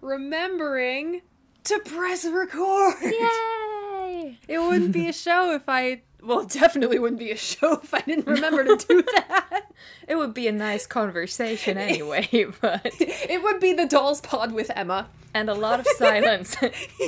remembering to press record. Yay! It wouldn't be a show if I... Well, it definitely wouldn't be a show if I didn't remember to do that. It would be a nice conversation anyway, but... It would be the Dolls Pod with Emma. And a lot of silence.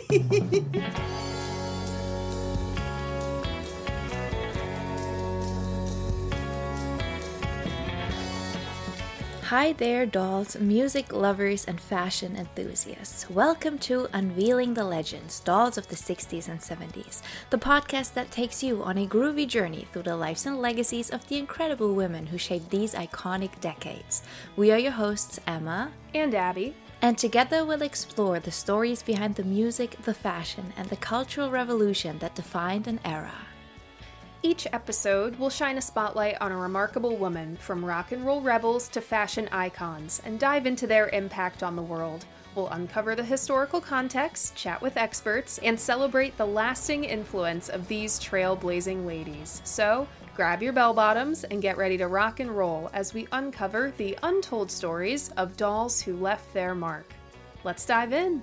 Hi there, dolls, music lovers, and fashion enthusiasts. Welcome to Unveiling the Legends, Dolls of the 60s and 70s, the podcast that takes you on a groovy journey through the lives and legacies of the incredible women who shaped these iconic decades. We are your hosts, Emma and Abby. And together we'll explore the stories behind the music, the fashion, and the cultural revolution that defined an era. Each episode will shine a spotlight on a remarkable woman, from rock and roll rebels to fashion icons, and dive into their impact on the world. We'll uncover the historical context, chat with experts, and celebrate the lasting influence of these trailblazing ladies. So, grab your bell-bottoms and get ready to rock and roll as we uncover the untold stories of dolls who left their mark. Let's dive in!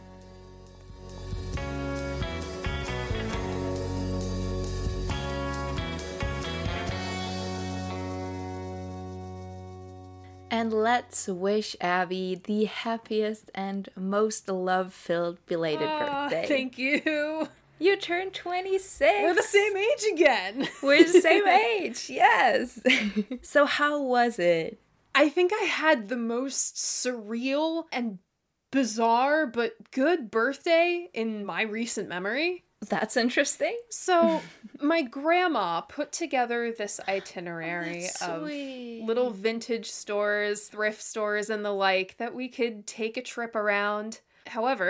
And let's wish Abby the happiest and most love-filled belated birthday. Thank you! You turned 26! We're the same age again! We're the same age, yes! So how was it? I think I had the most surreal and bizarre but good birthday in my recent memory. That's interesting. So, my grandma put together this itinerary of little vintage stores, thrift stores, and the like that we could take a trip around. However,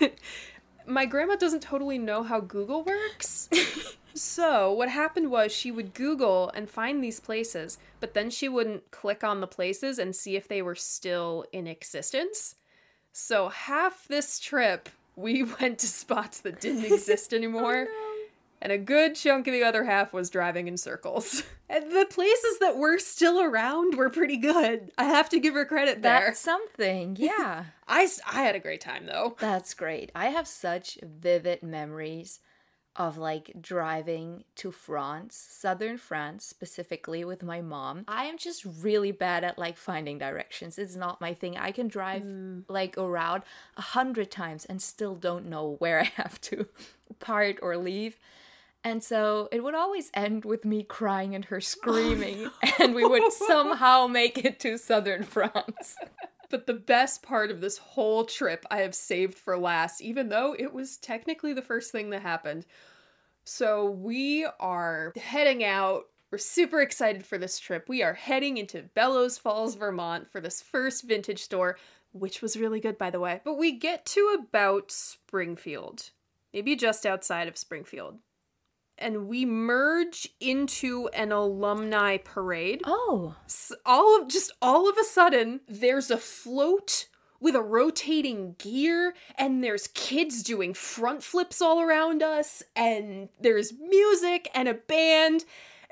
my grandma doesn't totally know how Google works. So, what happened was she would Google and find these places, but then she wouldn't click on the places and see if they were still in existence. So, half this trip, we went to spots that didn't exist anymore, and a good chunk of the other half was driving in circles. And the places that were still around were pretty good. I have to give her credit there. That's something, yeah. I had a great time, though. That's great. I have such vivid memories of driving to France, southern France specifically, with my mom. I am just really bad at finding directions. It's not my thing. I can drive around 100 times and still don't know where I have to part or leave. And so it would always end with me crying and her screaming, and we would somehow make it to southern France. But the best part of this whole trip I have saved for last, even though it was technically the first thing that happened. So we are heading out. We're super excited for this trip. We are heading into Bellows Falls, Vermont for this first vintage store, which was really good, by the way. But we get to about Springfield, maybe just outside of Springfield. And we merge into an alumni parade. Oh. All of a sudden, there's a float with a rotating gear, and there's kids doing front flips all around us, and there's music and a band.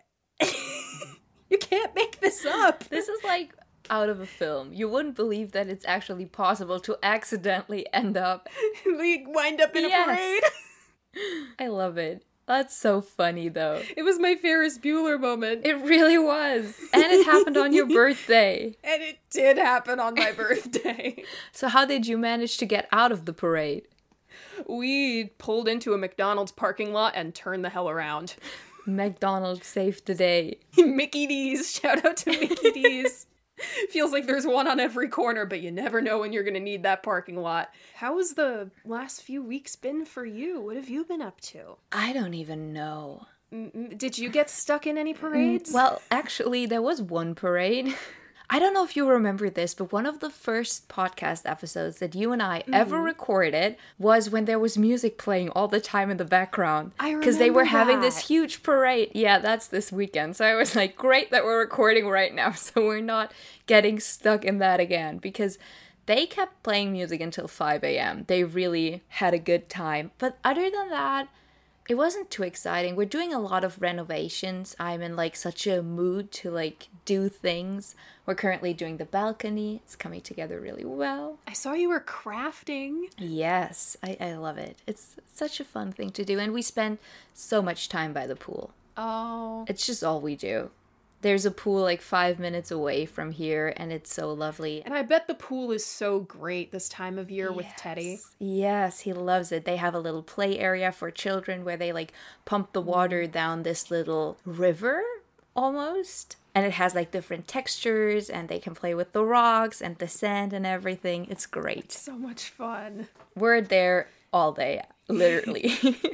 You can't make this up. This is out of a film. You wouldn't believe that it's actually possible to accidentally end up... We wind up in a parade. I love it. That's so funny, though. It was my Ferris Bueller moment. It really was. And it happened on your birthday. And it did happen on my birthday. So how did you manage to get out of the parade? We pulled into a McDonald's parking lot and turned the hell around. McDonald's saved the day. Mickey D's. Shout out to Mickey D's. Feels like there's one on every corner, but you never know when you're going to need that parking lot. How has the last few weeks been for you? What have you been up to? I don't even know. Did you get stuck in any parades? Well, actually, there was one parade. I don't know if you remember this, but one of the first podcast episodes that you and I ever recorded was when there was music playing all the time in the background. I remember because they were having this huge parade. Yeah, that's this weekend. So I was like, great that we're recording right now, so we're not getting stuck in that again. Because they kept playing music until 5 a.m. They really had a good time. But other than that, It wasn't too exciting. We're doing a lot of renovations. I'm in like such a mood to like do things. We're currently doing the balcony. It's coming together really well. I saw you were crafting. Yes, I love it. It's such a fun thing to do. And we spend so much time by the pool. Oh. It's just all we do. There's a pool like 5 minutes away from here, and it's so lovely. And I bet the pool is so great this time of year with Teddy. Yes, he loves it. They have a little play area for children where they like pump the water down this little river almost. And it has like different textures, and they can play with the rocks and the sand and everything. It's great. It's so much fun. We're there all day, literally.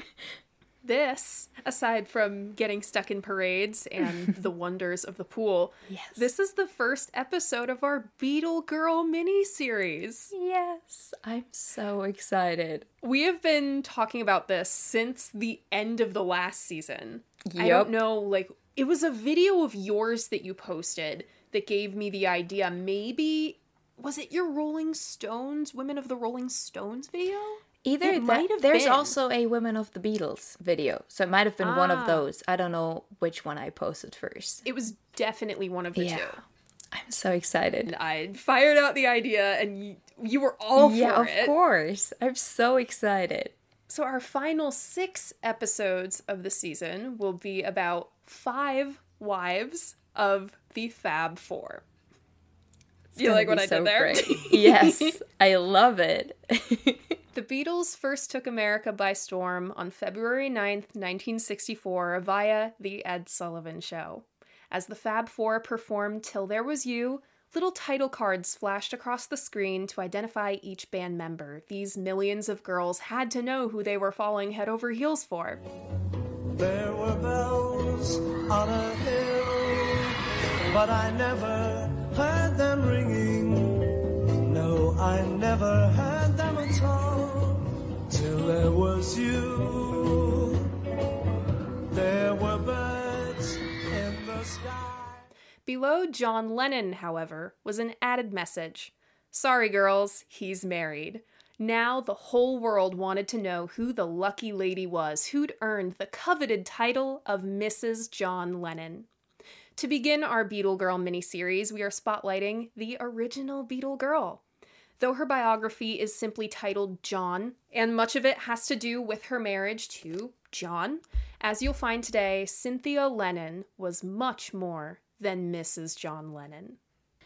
This, aside from getting stuck in parades and the wonders of the pool, this is the first episode of our Beetle Girl mini-series. Yes, I'm so excited. We have been talking about this since the end of the last season. Yep. I don't know, like, it was a video of yours that you posted that gave me the idea. Maybe, was it your Rolling Stones, Women of the Rolling Stones video? Either that, there's also a Women of the Beatles video, so it might have been one of those. I don't know which one I posted first. It was definitely one of the two. I'm so excited. And I fired out the idea, and you were all for it. Yeah, of course. I'm so excited. So our final 6 episodes of the season will be about 5 wives of the Fab Four. You like what I did there? Yes, I love it. The Beatles first took America by storm on February 9th, 1964 via The Ed Sullivan Show. As the Fab Four performed Till There Was You, little title cards flashed across the screen to identify each band member. These millions of girls had to know who they were falling head over heels for. There were bells on a hill, but I never heard them ringing. No, I never heard them at all. Till there was you. There were birds in the sky. Below John Lennon, however, was an added message. Sorry, girls, he's married. Now the whole world wanted to know who the lucky lady was who'd earned the coveted title of Mrs. John Lennon. To begin our Beetle Girl miniseries, we are spotlighting the original Beetle Girl. Though her biography is simply titled John, and much of it has to do with her marriage to John, as you'll find today, Cynthia Lennon was much more than Mrs. John Lennon.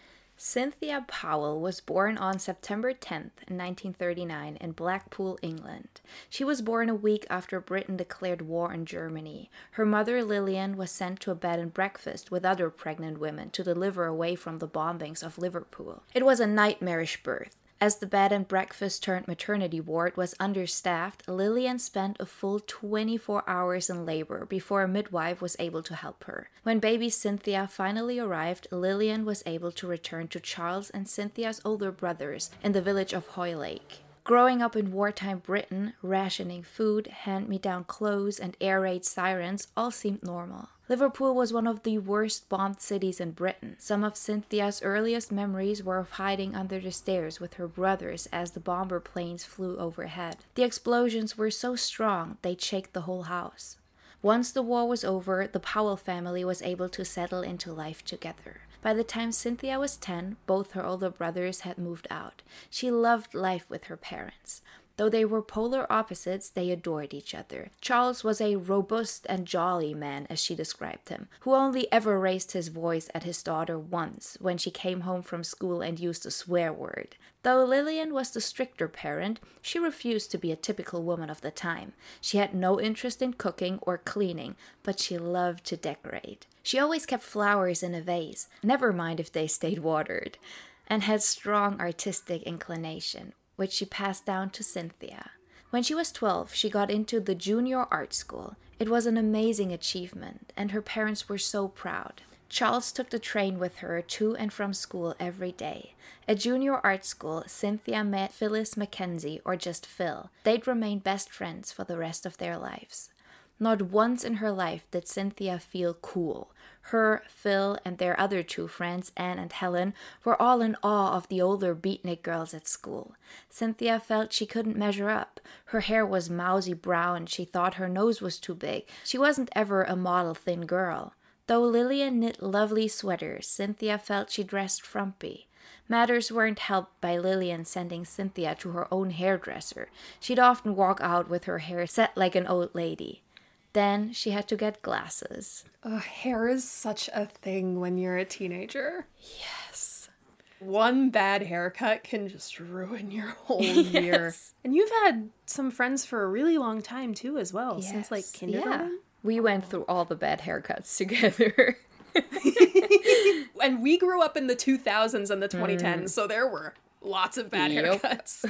Cynthia Powell was born on September 10th, 1939 in Blackpool, England. She was born a week after Britain declared war on Germany. Her mother, Lillian, was sent to a bed and breakfast with other pregnant women to deliver away from the bombings of Liverpool. It was a nightmarish birth. As the bed and breakfast turned maternity ward was understaffed, Lillian spent a full 24 hours in labor before a midwife was able to help her. When baby Cynthia finally arrived, Lillian was able to return to Charles and Cynthia's older brothers in the village of Hoylake. Growing up in wartime Britain, rationing food, hand-me-down clothes, and air raid sirens all seemed normal. Liverpool was one of the worst bombed cities in Britain. Some of Cynthia's earliest memories were of hiding under the stairs with her brothers as the bomber planes flew overhead. The explosions were so strong they'd shake the whole house. Once the war was over, the Powell family was able to settle into life together. By the time Cynthia was 10, both her older brothers had moved out. She loved life with her parents. Though they were polar opposites, they adored each other. Charles was a robust and jolly man, as she described him, who only ever raised his voice at his daughter once, when she came home from school and used a swear word. Though Lillian was the stricter parent, she refused to be a typical woman of the time. She had no interest in cooking or cleaning, but she loved to decorate. She always kept flowers in a vase, never mind if they stayed watered, and had strong artistic inclination, which she passed down to Cynthia. When she was 12, she got into the junior art school. It was an amazing achievement, and her parents were so proud. Charles took the train with her to and from school every day. At junior art school, Cynthia met Phyllis Mackenzie, or just Phil. They'd remain best friends for the rest of their lives. Not once in her life did Cynthia feel cool. Her, Phil, and their other two friends, Anne and Helen, were all in awe of the older beatnik girls at school. Cynthia felt she couldn't measure up. Her hair was mousy brown, she thought her nose was too big. She wasn't ever a model thin girl. Though Lillian knit lovely sweaters, Cynthia felt she dressed frumpy. Matters weren't helped by Lillian sending Cynthia to her own hairdresser. She'd often walk out with her hair set like an old lady. Then she had to get glasses. Hair is such a thing when you're a teenager. Yes. One bad haircut can just ruin your whole year. And you've had some friends for a really long time too as well, since like kindergarten. Yeah. We went through all the bad haircuts together. And we grew up in the 2000s and the 2010s, so there were lots of bad haircuts.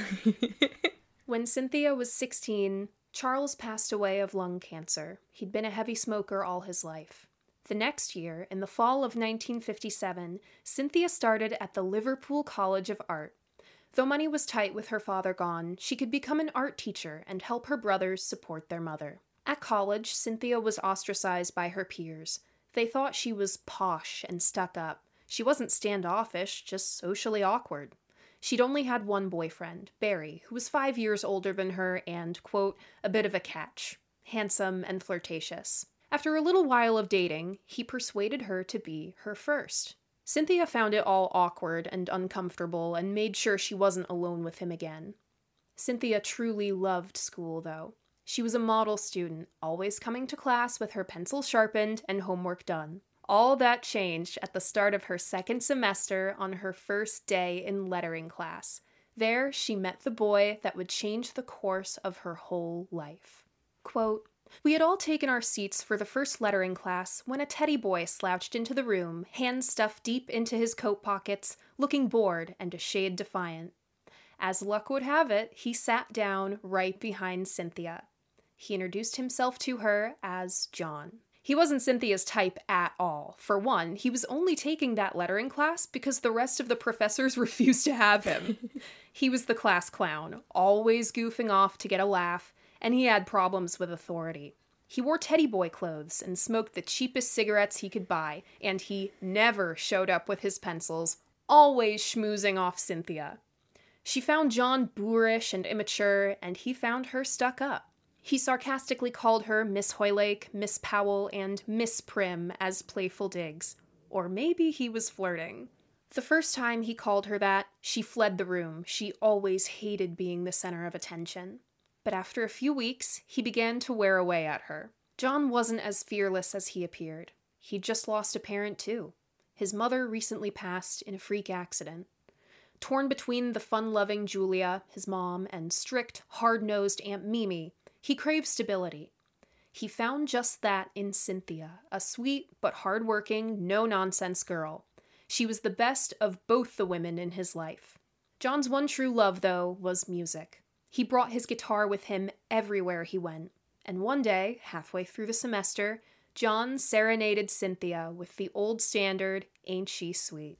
When Cynthia was 16, Charles passed away of lung cancer. He'd been a heavy smoker all his life. The next year, in the fall of 1957, Cynthia started at the Liverpool College of Art. Though money was tight with her father gone, she could become an art teacher and help her brothers support their mother. At college, Cynthia was ostracized by her peers. They thought she was posh and stuck up. She wasn't standoffish, just socially awkward. She'd only had one boyfriend, Barry, who was 5 years older than her and, quote, a bit of a catch, handsome and flirtatious. After a little while of dating, he persuaded her to be her first. Cynthia found it all awkward and uncomfortable and made sure she wasn't alone with him again. Cynthia truly loved school, though. She was a model student, always coming to class with her pencil sharpened and homework done. All that changed at the start of her second semester on her first day in lettering class. There, she met the boy that would change the course of her whole life. Quote, "We had all taken our seats for the first lettering class when a teddy boy slouched into the room, hands stuffed deep into his coat pockets, looking bored and a shade defiant. As luck would have it, he sat down right behind Cynthia. He introduced himself to her as John. He wasn't Cynthia's type at all. For one, he was only taking that lettering class because the rest of the professors refused to have him. He was the class clown, always goofing off to get a laugh, and he had problems with authority. He wore teddy boy clothes and smoked the cheapest cigarettes he could buy, and he never showed up with his pencils, always schmoozing off Cynthia. She found John boorish and immature, and he found her stuck up. He sarcastically called her Miss Hoylake, Miss Powell, and Miss Prim as playful digs. Or maybe he was flirting. The first time he called her that, she fled the room. She always hated being the center of attention. But after a few weeks, he began to wear away at her. John wasn't as fearless as he appeared. He'd just lost a parent, too. His mother recently passed in a freak accident. Torn between the fun-loving Julia, his mom, and strict, hard-nosed Aunt Mimi, he craved stability. He found just that in Cynthia, a sweet but hard-working, no-nonsense girl. She was the best of both the women in his life. John's one true love, though, was music. He brought his guitar with him everywhere he went. And one day, halfway through the semester, John serenaded Cynthia with the old standard, Ain't She Sweet?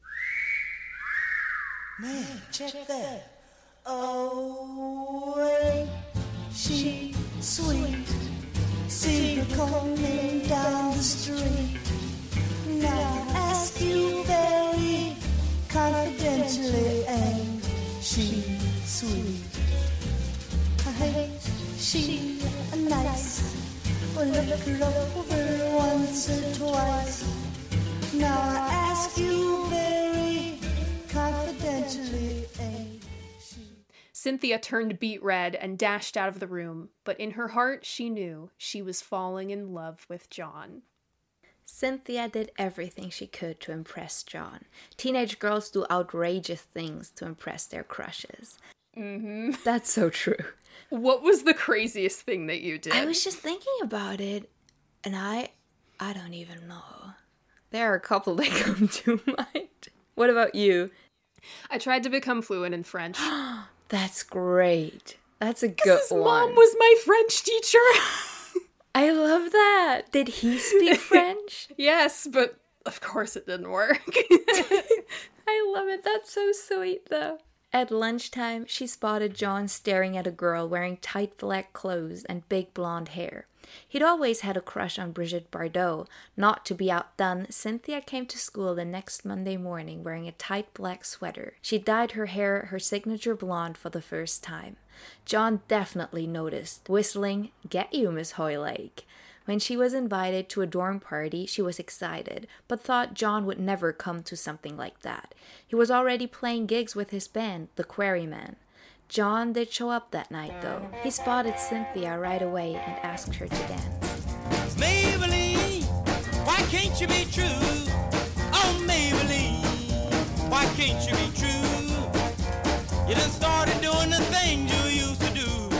Man, check that. Oh, ain't she sweet? See her coming down the street. Now I ask you very confidentially, ain't she sweet? Ain't she nice? Well, look her over once or twice. Now I ask you very confidentially, ain't she? Cynthia turned beet red and dashed out of the room, but in her heart she knew she was falling in love with John. Cynthia did everything she could to impress John. Teenage girls do outrageous things to impress their crushes. Mm-hmm. That's so true. What was the craziest thing that you did? I was just thinking about it, and I don't even know. There are a couple that come to mind. What about you? I tried to become fluent in French. That's great. That's a good his one. Mom was my French teacher. I love that. Did he speak French? Yes, but of course it didn't work. I love it. That's so sweet, though. At lunchtime, she spotted John staring at a girl wearing tight black clothes and big blonde hair. He'd always had a crush on Brigitte Bardot. Not to be outdone, Cynthia came to school the next Monday morning wearing a tight black sweater. She dyed her hair her signature blonde for the first time. John definitely noticed, whistling, "Get you, Miss Hoylake." When she was invited to a dorm party, she was excited, but thought John would never come to something like that. He was already playing gigs with his band, the Quarrymen. John did show up that night, though. He spotted Cynthia right away and asked her to dance. Maybelline, why can't you be true? Oh, Maybelline, why can't you be true? You done started doing the things you used to do.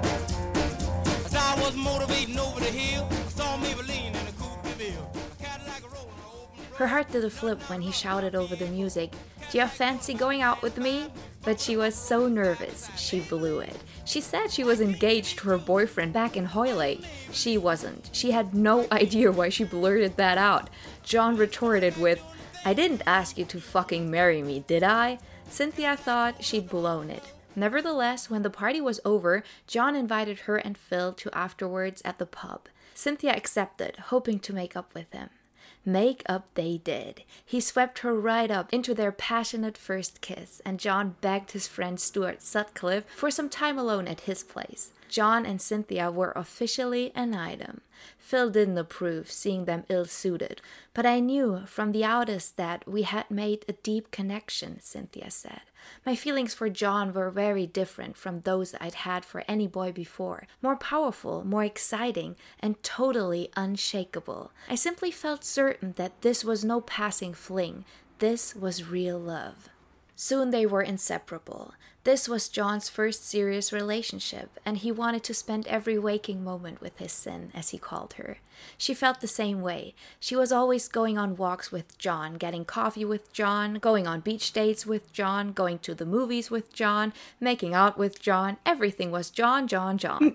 As I was motivating over the hill, I saw Maybelline in a coupe de ville. A Cadillac rolling. Her heart did a flip when he shouted over the music, "Do you fancy going out with me?" But she was so nervous, she blew it. She said she was engaged to her boyfriend back in Hoylake. She wasn't. She had no idea why she blurted that out. John retorted with, "I didn't ask you to fucking marry me, did I?" Cynthia thought she'd blown it. Nevertheless, when the party was over, John invited her and Phil to afterwards at the pub. Cynthia accepted, hoping to make up with him. Make up they did. He swept her right up into their passionate first kiss, and John begged his friend Stuart Sutcliffe for some time alone at his place. John and Cynthia were officially an item. Phil didn't approve, seeing them ill-suited. "But I knew from the outset that we had made a deep connection," Cynthia said. "My feelings for John were very different from those I'd had for any boy before. More powerful, more exciting, and totally unshakable. I simply felt certain that this was no passing fling. This was real love." Soon they were inseparable. This was John's first serious relationship, and he wanted to spend every waking moment with his Cyn, as he called her. She felt the same way. She was always going on walks with John, getting coffee with John, going on beach dates with John, going to the movies with John, making out with John. Everything was John, John, John.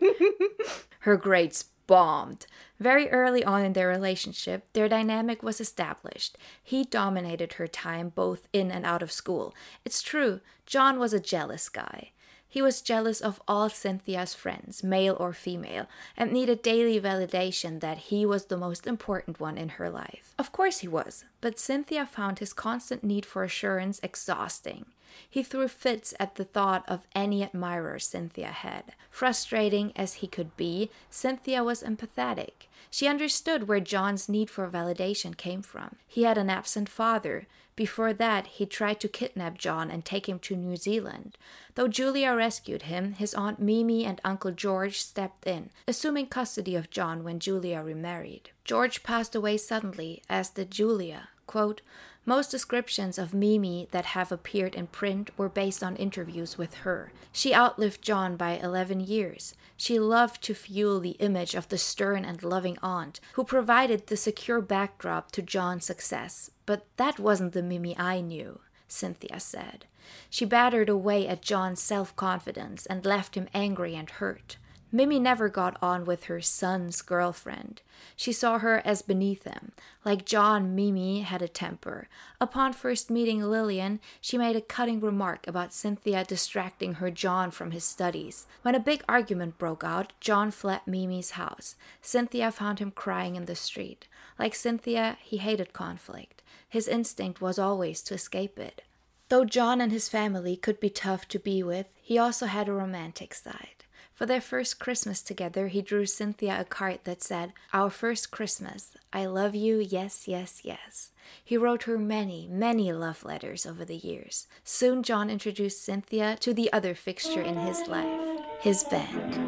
Her grades bombed. Very early on in their relationship, their dynamic was established. He dominated her time both in and out of school. It's true, John was a jealous guy. He was jealous of all Cynthia's friends, male or female, and needed daily validation that he was the most important one in her life. Of course he was, but Cynthia found his constant need for assurance exhausting. He threw fits at the thought of any admirer Cynthia had. Frustrating as he could be, Cynthia was empathetic. She understood where John's need for validation came from. He had an absent father. Before that, he tried to kidnap John and take him to New Zealand. Though Julia rescued him, his Aunt Mimi and Uncle George stepped in, assuming custody of John when Julia remarried. George passed away suddenly, as did Julia. Quote, "Most descriptions of Mimi that have appeared in print were based on interviews with her. She outlived John by 11 years. She loved to fuel the image of the stern and loving aunt who provided the secure backdrop to John's success. But that wasn't the Mimi I knew," Cynthia said. She battered away at John's self-confidence and left him angry and hurt. Mimi never got on with her son's girlfriend. She saw her as beneath him. Like John, Mimi had a temper. Upon first meeting Lillian, she made a cutting remark about Cynthia distracting her John from his studies. When a big argument broke out, John fled Mimi's house. Cynthia found him crying in the street. Like Cynthia, he hated conflict. His instinct was always to escape it. Though John and his family could be tough to be with, he also had a romantic side. For their first Christmas together, he drew Cynthia a card that said, "Our first Christmas. I love you, yes, yes, yes." He wrote her many, many love letters over the years. Soon John introduced Cynthia to the other fixture in his life, his band.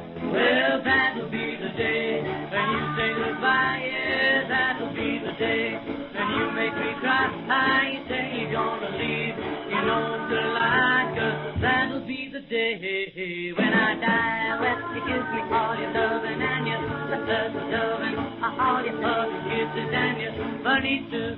Well, that'll be the day when you say goodbye, yeah, that'll be the day when you make me cry. You say you're gonna leave, you know the lie, 'cause that'll be the day when I die. Well, you give me all your loving and your loving, all your hugs, kisses and your money too.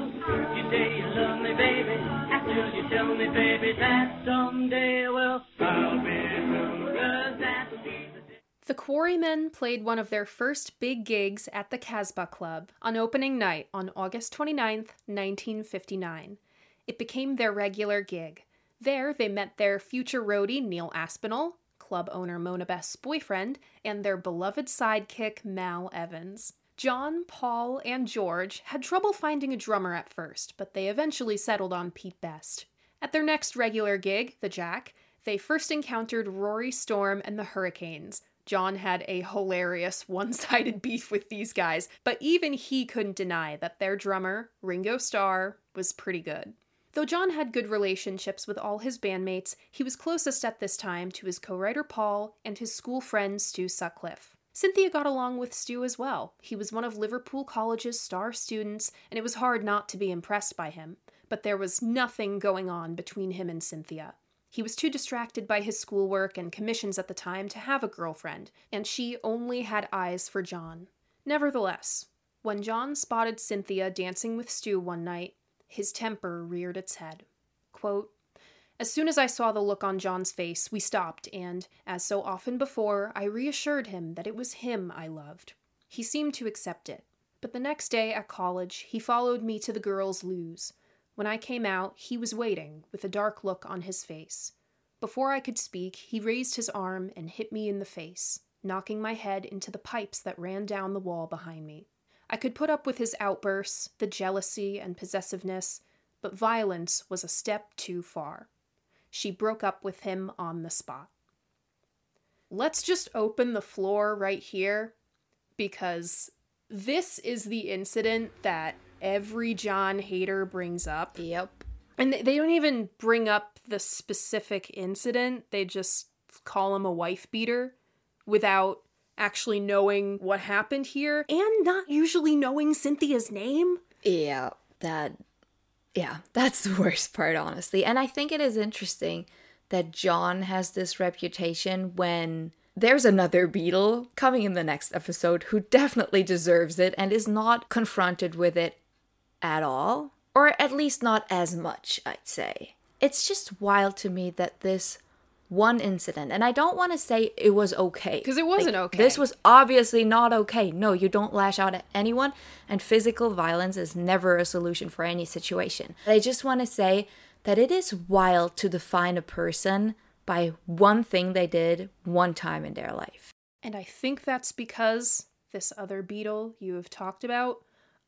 You say you love me, baby, until you tell me, baby, that someday, well, I'll be through, 'cause that'll be the day. The Quarrymen played one of their first big gigs at the Casbah Club on opening night on August 29th, 1959. It became their regular gig. There, they met their future roadie, Neil Aspinall, club owner Mona Best's boyfriend, and their beloved sidekick, Mal Evans. John, Paul, and George had trouble finding a drummer at first, but they eventually settled on Pete Best. At their next regular gig, the Jack, they first encountered Rory Storm and the Hurricanes. John had a hilarious one-sided beef with these guys, but even he couldn't deny that their drummer, Ringo Starr, was pretty good. Though John had good relationships with all his bandmates, he was closest at this time to his co-writer Paul and his school friend Stu Sutcliffe. Cynthia got along with Stu as well. He was one of Liverpool College's star students, and it was hard not to be impressed by him. But there was nothing going on between him and Cynthia. He was too distracted by his schoolwork and commissions at the time to have a girlfriend, and she only had eyes for John. Nevertheless, when John spotted Cynthia dancing with Stu one night, his temper reared its head. Quote, "As soon as I saw the look on John's face, we stopped, and, as so often before, I reassured him that it was him I loved. He seemed to accept it. But the next day at college, he followed me to the girls' loos. When I came out, he was waiting, with a dark look on his face. Before I could speak, he raised his arm and hit me in the face, knocking my head into the pipes that ran down the wall behind me. I could put up with his outbursts, the jealousy and possessiveness, but violence was a step too far. She broke up with him on the spot." Let's just open the floor right here, because this is the incident that every John hater brings up. Yep. And they don't even bring up the specific incident. They just call him a wife beater without actually knowing what happened here and not usually knowing Cynthia's name. Yeah, that's the worst part, honestly. And I think it is interesting that John has this reputation when there's another Beatle coming in the next episode who definitely deserves it and is not confronted with it at all. Or at least not as much, I'd say. It's just wild to me that this one incident, and I don't want to say it was okay. Because it wasn't okay. This was obviously not okay. No, you don't lash out at anyone, and physical violence is never a solution for any situation. I just want to say that it is wild to define a person by one thing they did one time in their life. And I think that's because this other Beatle you have talked about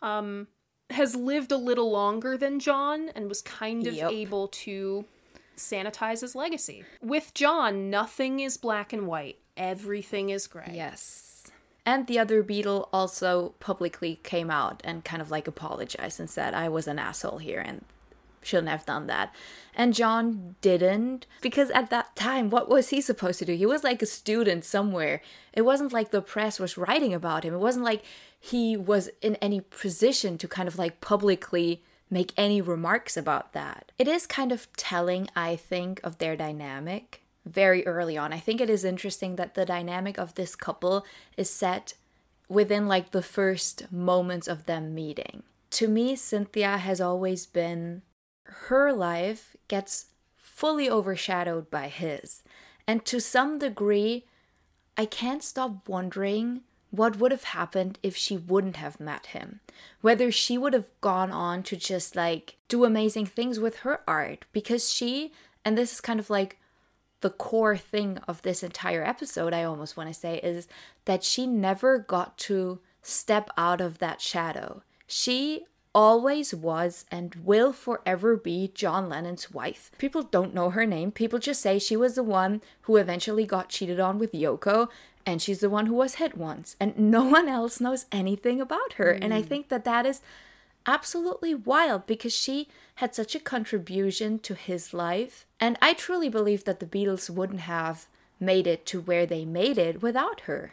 has lived a little longer than John and was kind of able to sanitize his legacy. With John, nothing is black and white. Everything is gray. Yes. And the other Beatle also publicly came out and kind of like apologized and said, I was an asshole here and shouldn't have done that. And John didn't, because at that time, what was he supposed to do? He was like a student somewhere. It wasn't like the press was writing about him. It wasn't like he was in any position to kind of like publicly make any remarks about that. It is kind of telling, I think, of their dynamic very early on. I think it is interesting that the dynamic of this couple is set within like the first moments of them meeting. To me, Cynthia has always been, her life gets fully overshadowed by his. And to some degree, I can't stop wondering what would have happened if she wouldn't have met him. Whether she would have gone on to just like do amazing things with her art. Because she, and this is kind of like the core thing of this entire episode, I almost want to say, is that she never got to step out of that shadow. She always was and will forever be John Lennon's wife. People don't know her name. People just say she was the one who eventually got cheated on with Yoko, and she's the one who was hit once. And no one else knows anything about her. And I think that that is absolutely wild because she had such a contribution to his life. And I truly believe that the Beatles wouldn't have made it to where they made it without her.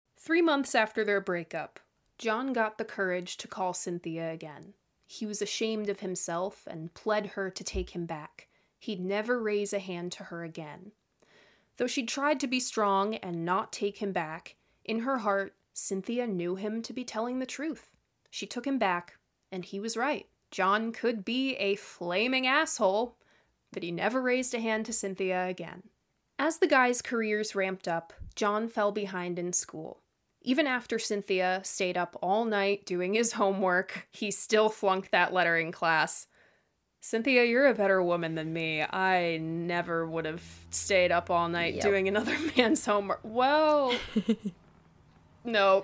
3 months after their breakup, John got the courage to call Cynthia again. He was ashamed of himself and pled her to take him back. He'd never raise a hand to her again. Though she'd tried to be strong and not take him back, in her heart, Cynthia knew him to be telling the truth. She took him back, and he was right. John could be a flaming asshole, but he never raised a hand to Cynthia again. As the guys' careers ramped up, John fell behind in school. Even after Cynthia stayed up all night doing his homework, he still flunked that lettering class. Cynthia, you're a better woman than me. I never would have stayed up all night doing another man's homework. Well, no.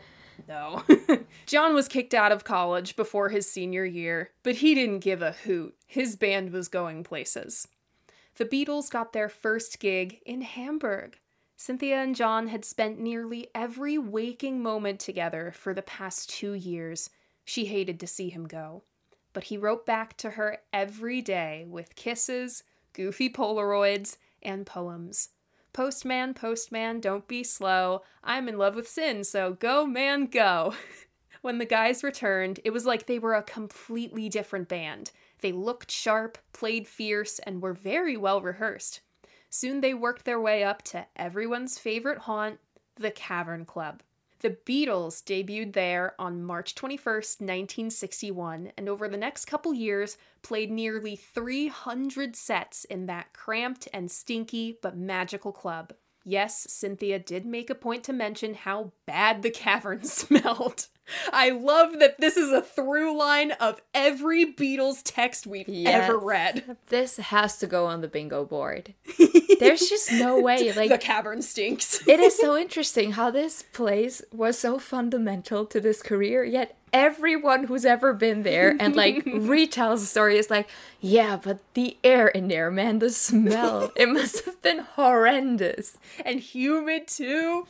John was kicked out of college before his senior year, but he didn't give a hoot. His band was going places. The Beatles got their first gig in Hamburg. Cynthia and John had spent nearly every waking moment together for the past 2 years. She hated to see him go. But he wrote back to her every day with kisses, goofy Polaroids, and poems. Postman, postman, don't be slow. I'm in love with sin, so go, man, go. When the guys returned, it was like they were a completely different band. They looked sharp, played fierce, and were very well rehearsed. Soon they worked their way up to everyone's favorite haunt, the Cavern Club. The Beatles debuted there on March 21st, 1961, and over the next couple years played nearly 300 sets in that cramped and stinky but magical club. Yes, Cynthia did make a point to mention how bad the cavern smelled. I love that this is a through line of every Beatles text we've ever read. This has to go on the bingo board. There's just no way. Like, the cavern stinks. It is so interesting how this place was so fundamental to this career, yet everyone who's ever been there and like retells the story is like, yeah, but the air in there, man, the smell, it must have been horrendous. And humid too.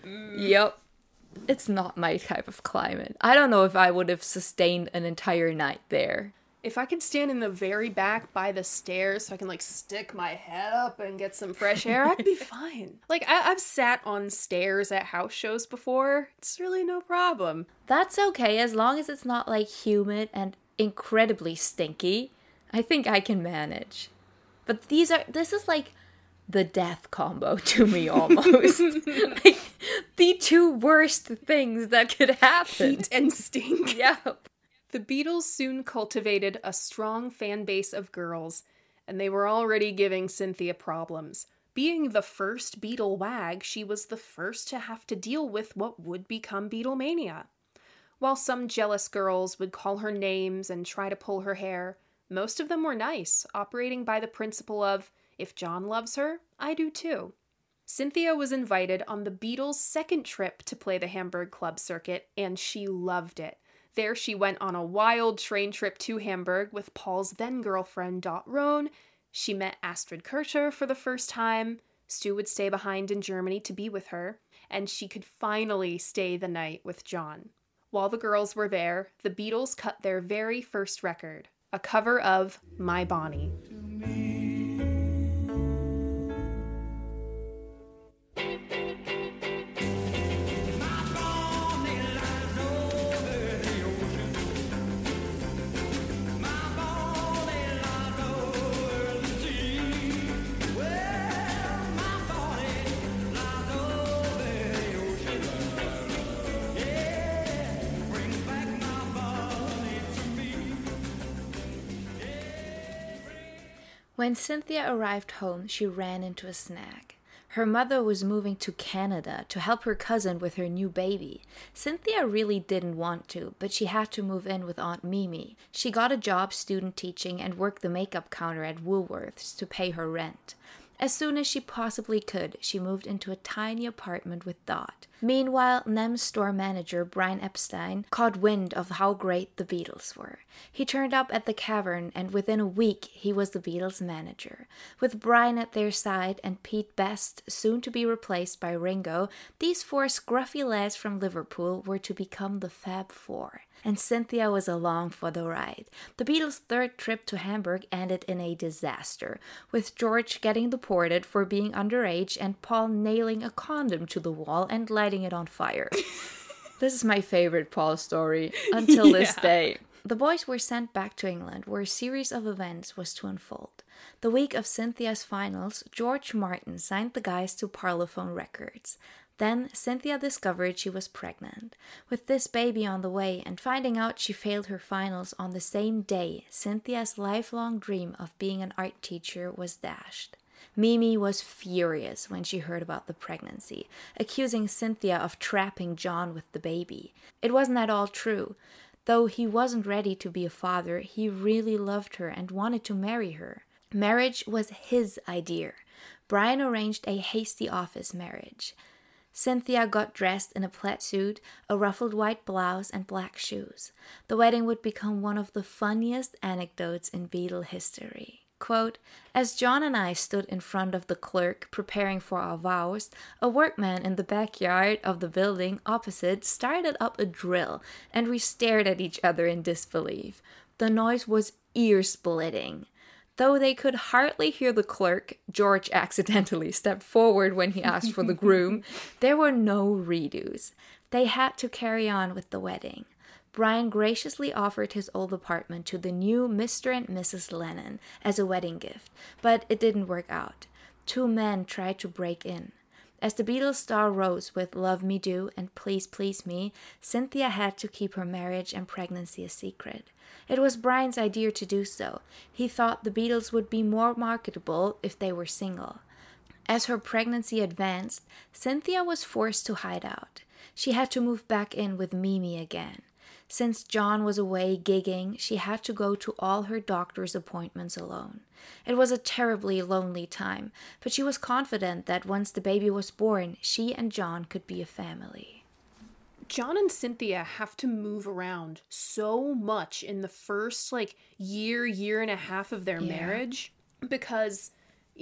Yep. It's not my type of climate. I don't know if I would have sustained an entire night there. If I could stand in the very back by the stairs so I can like stick my head up and get some fresh air, I'd be fine. Like I've sat on stairs at house shows before. It's really no problem. That's okay as long as it's not like humid and incredibly stinky. I think I can manage. But this is like the death combo to me almost. Like the two worst things that could happen. Heat and stink. Yeah. The Beatles soon cultivated a strong fan base of girls, and they were already giving Cynthia problems. Being the first Beatle wag, she was the first to have to deal with what would become Beatlemania. While some jealous girls would call her names and try to pull her hair, most of them were nice, operating by the principle of, if John loves her, I do too. Cynthia was invited on the Beatles' second trip to play the Hamburg club circuit, and she loved it. There she went on a wild train trip to Hamburg with Paul's then-girlfriend Dot Rohn. She met Astrid Kircher for the first time. Stu would stay behind in Germany to be with her, and she could finally stay the night with John. While the girls were there, the Beatles cut their very first record, a cover of My Bonnie. When Cynthia arrived home, she ran into a snag. Her mother was moving to Canada to help her cousin with her new baby. Cynthia really didn't want to, but she had to move in with Aunt Mimi. She got a job student teaching and worked the makeup counter at Woolworths to pay her rent. As soon as she possibly could, she moved into a tiny apartment with Dot. Meanwhile, NEM's store manager, Brian Epstein, caught wind of how great the Beatles were. He turned up at the Cavern, and within a week, he was the Beatles' manager. With Brian at their side and Pete Best soon to be replaced by Ringo, these four scruffy lads from Liverpool were to become the Fab Four. And Cynthia was along for the ride. The Beatles' third trip to Hamburg ended in a disaster, with George getting deported for being underage and Paul nailing a condom to the wall and lighting it on fire. This is my favorite Paul story until this day. The boys were sent back to England, where a series of events was to unfold. The week of Cynthia's finals, George Martin signed the guys to Parlophone Records. Then Cynthia discovered she was pregnant. With this baby on the way and finding out she failed her finals on the same day, Cynthia's lifelong dream of being an art teacher was dashed. Mimi was furious when she heard about the pregnancy, accusing Cynthia of trapping John with the baby. It wasn't at all true. Though he wasn't ready to be a father, he really loved her and wanted to marry her. Marriage was his idea. Brian arranged a hasty office marriage. Cynthia got dressed in a plaid suit, a ruffled white blouse, and black shoes. The wedding would become one of the funniest anecdotes in Beatle history. Quote, as John and I stood in front of the clerk preparing for our vows, a workman in the backyard of the building opposite started up a drill, and we stared at each other in disbelief. The noise was ear-splitting. Though they could hardly hear the clerk, George accidentally stepped forward when he asked for the groom. There were no redos. They had to carry on with the wedding. Brian graciously offered his old apartment to the new Mr. and Mrs. Lennon as a wedding gift, but it didn't work out. 2 men tried to break in. As the Beatles' star rose with Love Me Do and Please Please Me, Cynthia had to keep her marriage and pregnancy a secret. It was Brian's idea to do so. He thought the Beatles would be more marketable if they were single. As her pregnancy advanced, Cynthia was forced to hide out. She had to move back in with Mimi again. Since John was away gigging, she had to go to all her doctor's appointments alone. It was a terribly lonely time, but she was confident that once the baby was born, she and John could be a family. John and Cynthia have to move around so much in the first, year and a half of their marriage because,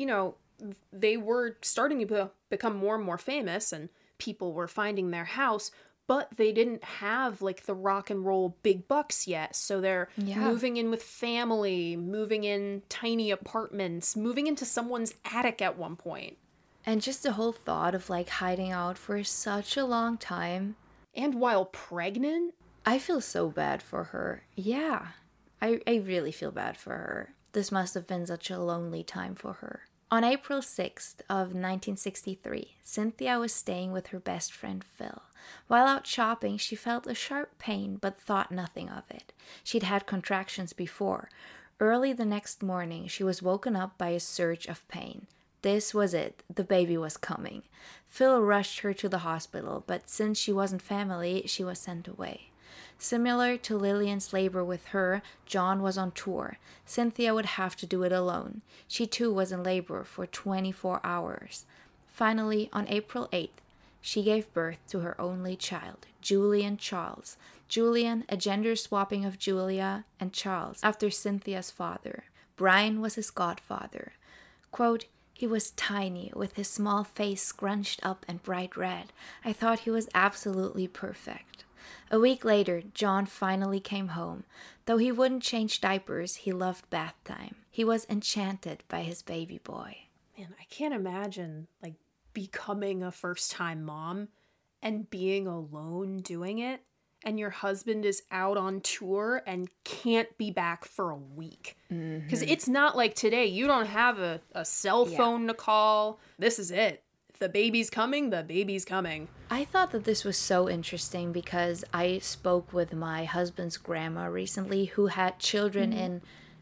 they were starting to become more and more famous and people were finding their house, but they didn't have the rock and roll big bucks yet. So they're moving in with family, moving in tiny apartments, moving into someone's attic at one point. And just the whole thought of hiding out for such a long time. And while pregnant? I feel so bad for her. Yeah, I really feel bad for her. This must have been such a lonely time for her. On April 6th of 1963, Cynthia was staying with her best friend Phil. While out shopping, she felt a sharp pain but thought nothing of it. She'd had contractions before. Early the next morning, she was woken up by a surge of pain. This was it. The baby was coming. Phil rushed her to the hospital, but since she wasn't family, she was sent away. Similar to Lillian's labor with her, John was on tour. Cynthia would have to do it alone. She too was in labor for 24 hours. Finally, on April 8th, she gave birth to her only child, Julian Charles. Julian, a gender swapping of Julia and Charles, after Cynthia's father. Brian was his godfather. Quote, he was tiny, with his small face scrunched up and bright red. I thought he was absolutely perfect. A week later, John finally came home. Though he wouldn't change diapers, he loved bath time. He was enchanted by his baby boy. Man, I can't imagine, becoming a first-time mom and being alone doing it, and your husband is out on tour and can't be back for a week. Because it's not like today. You don't have a cell phone to call. This is it. If the baby's coming, the baby's coming. I thought that this was so interesting because I spoke with my husband's grandma recently who had children in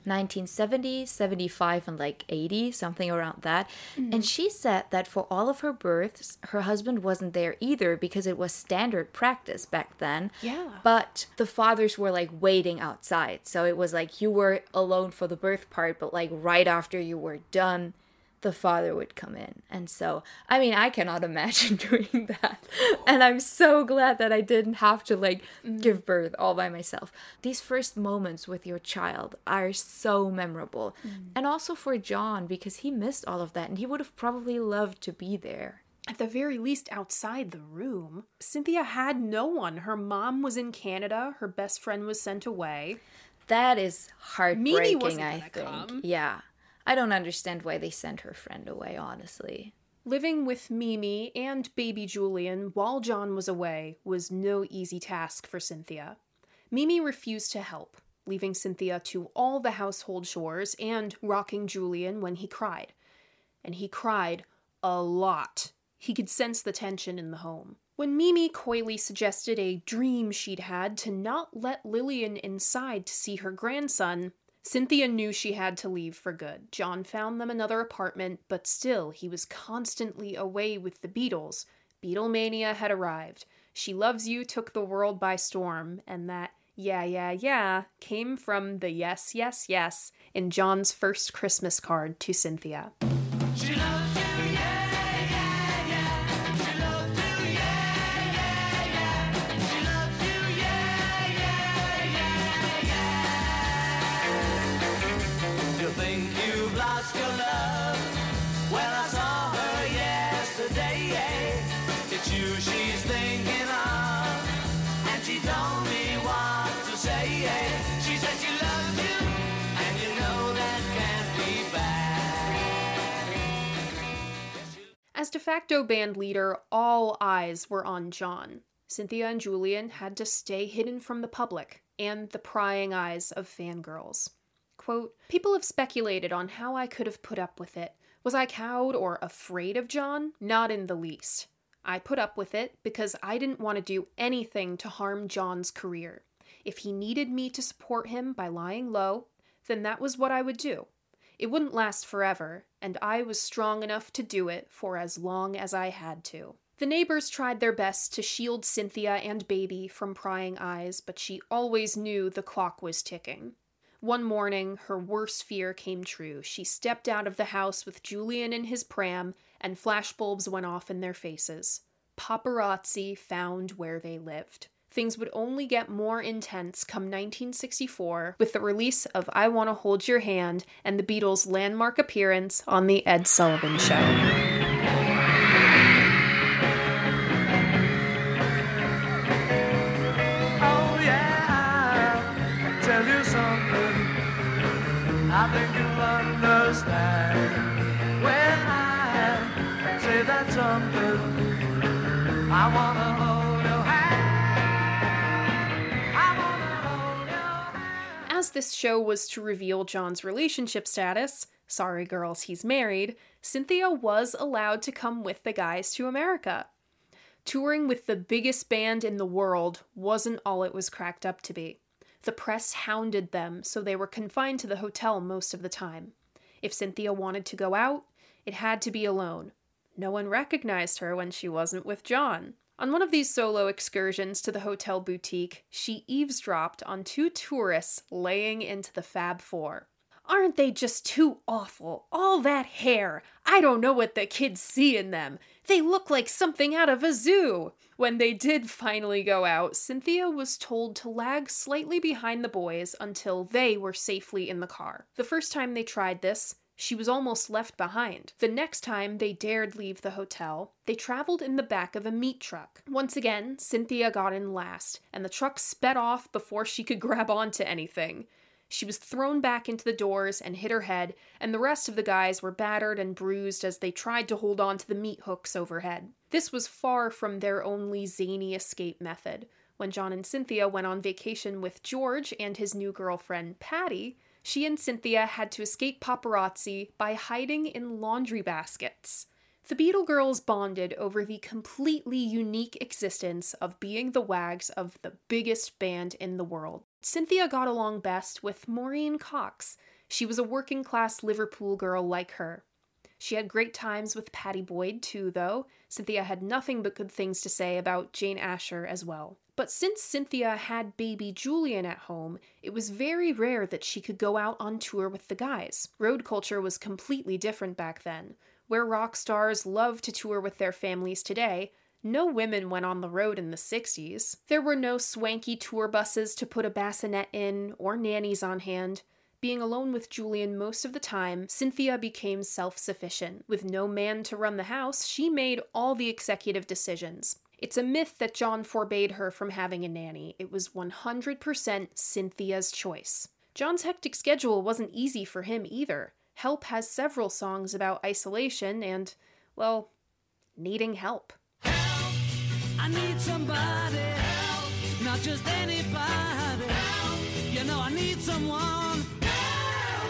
1970, 75, and 80, something around that. And she said that for all of her births, her husband wasn't there either because it was standard practice back then. Yeah. But the fathers were waiting outside. So it was you were alone for the birth part, but right after you were done, the father would come in. And so, I cannot imagine doing that. And I'm so glad that I didn't have to give birth all by myself. These first moments with your child are so memorable. And also for John, because he missed all of that and he would have probably loved to be there. At the very least, outside the room, Cynthia had no one. Her mom was in Canada. Her best friend was sent away. That is heartbreaking, Mimi wasn't I gonna think. come. Yeah. I don't understand why they sent her friend away, honestly. Living with Mimi and baby Julian while John was away was no easy task for Cynthia. Mimi refused to help, leaving Cynthia to all the household chores and rocking Julian when he cried. And he cried a lot. He could sense the tension in the home. When Mimi coyly suggested a dream she'd had to not let Lillian inside to see her grandson, Cynthia knew she had to leave for good. John found them another apartment, but still, he was constantly away with the Beatles. Beatlemania had arrived. She Loves You took the world by storm, and that "Yeah, yeah, yeah" came from the "yes, yes, yes" in John's first Christmas card to Cynthia. She loves you, yeah, yeah, yeah. She loves you, yeah, yeah, yeah. She loves you, yeah, yeah, yeah, yeah. You think you've lost your love? Well, I saw her yesterday. It's you she's thinking of, and she told me what to say. She said she loves you, and you know that can't be bad. As de facto band leader, all eyes were on John. Cynthia and Julian had to stay hidden from the public and the prying eyes of fangirls. Quote, "People have speculated on how I could have put up with it. Was I cowed or afraid of John? Not in the least. I put up with it because I didn't want to do anything to harm John's career. If he needed me to support him by lying low, then that was what I would do. It wouldn't last forever, and I was strong enough to do it for as long as I had to." The neighbors tried their best to shield Cynthia and baby from prying eyes, but she always knew the clock was ticking. One morning, her worst fear came true. She stepped out of the house with Julian in his pram, and flashbulbs went off in their faces. Paparazzi found where they lived. Things would only get more intense come 1964 with the release of I Wanna Hold Your Hand and the Beatles' landmark appearance on The Ed Sullivan Show. I think you'll understand when I say that something. I wanna hold your hand. I wanna hold your hand. As this show was to reveal John's relationship status, sorry girls, he's married, Cynthia was allowed to come with the guys to America. Touring with the biggest band in the world wasn't all it was cracked up to be. The press hounded them, so they were confined to the hotel most of the time. If Cynthia wanted to go out, it had to be alone. No one recognized her when she wasn't with John. On one of these solo excursions to the hotel boutique, she eavesdropped on two tourists laying into the Fab Four. "Aren't they just too awful? All that hair! I don't know what the kids see in them. They look like something out of a zoo." When they did finally go out, Cynthia was told to lag slightly behind the boys until they were safely in the car. The first time they tried this, she was almost left behind. The next time they dared leave the hotel, they traveled in the back of a meat truck. Once again, Cynthia got in last, and the truck sped off before she could grab onto anything. She was thrown back into the doors and hit her head, and the rest of the guys were battered and bruised as they tried to hold on to the meat hooks overhead. This was far from their only zany escape method. When John and Cynthia went on vacation with George and his new girlfriend, Patty, she and Cynthia had to escape paparazzi by hiding in laundry baskets. The Beatle Girls bonded over the completely unique existence of being the wags of the biggest band in the world. Cynthia got along best with Maureen Cox. She was a working-class Liverpool girl like her. She had great times with Pattie Boyd, too, though. Cynthia had nothing but good things to say about Jane Asher as well. But since Cynthia had baby Julian at home, it was very rare that she could go out on tour with the guys. Road culture was completely different back then. Where rock stars love to tour with their families today, no women went on the road in the 60s. There were no swanky tour buses to put a bassinet in or nannies on hand. Being alone with Julian most of the time, Cynthia became self-sufficient. With no man to run the house, she made all the executive decisions. It's a myth that John forbade her from having a nanny. It was 100% Cynthia's choice. John's hectic schedule wasn't easy for him either. Help has several songs about isolation and, well, needing help. I need somebody help, not just anybody help. You know I need someone help.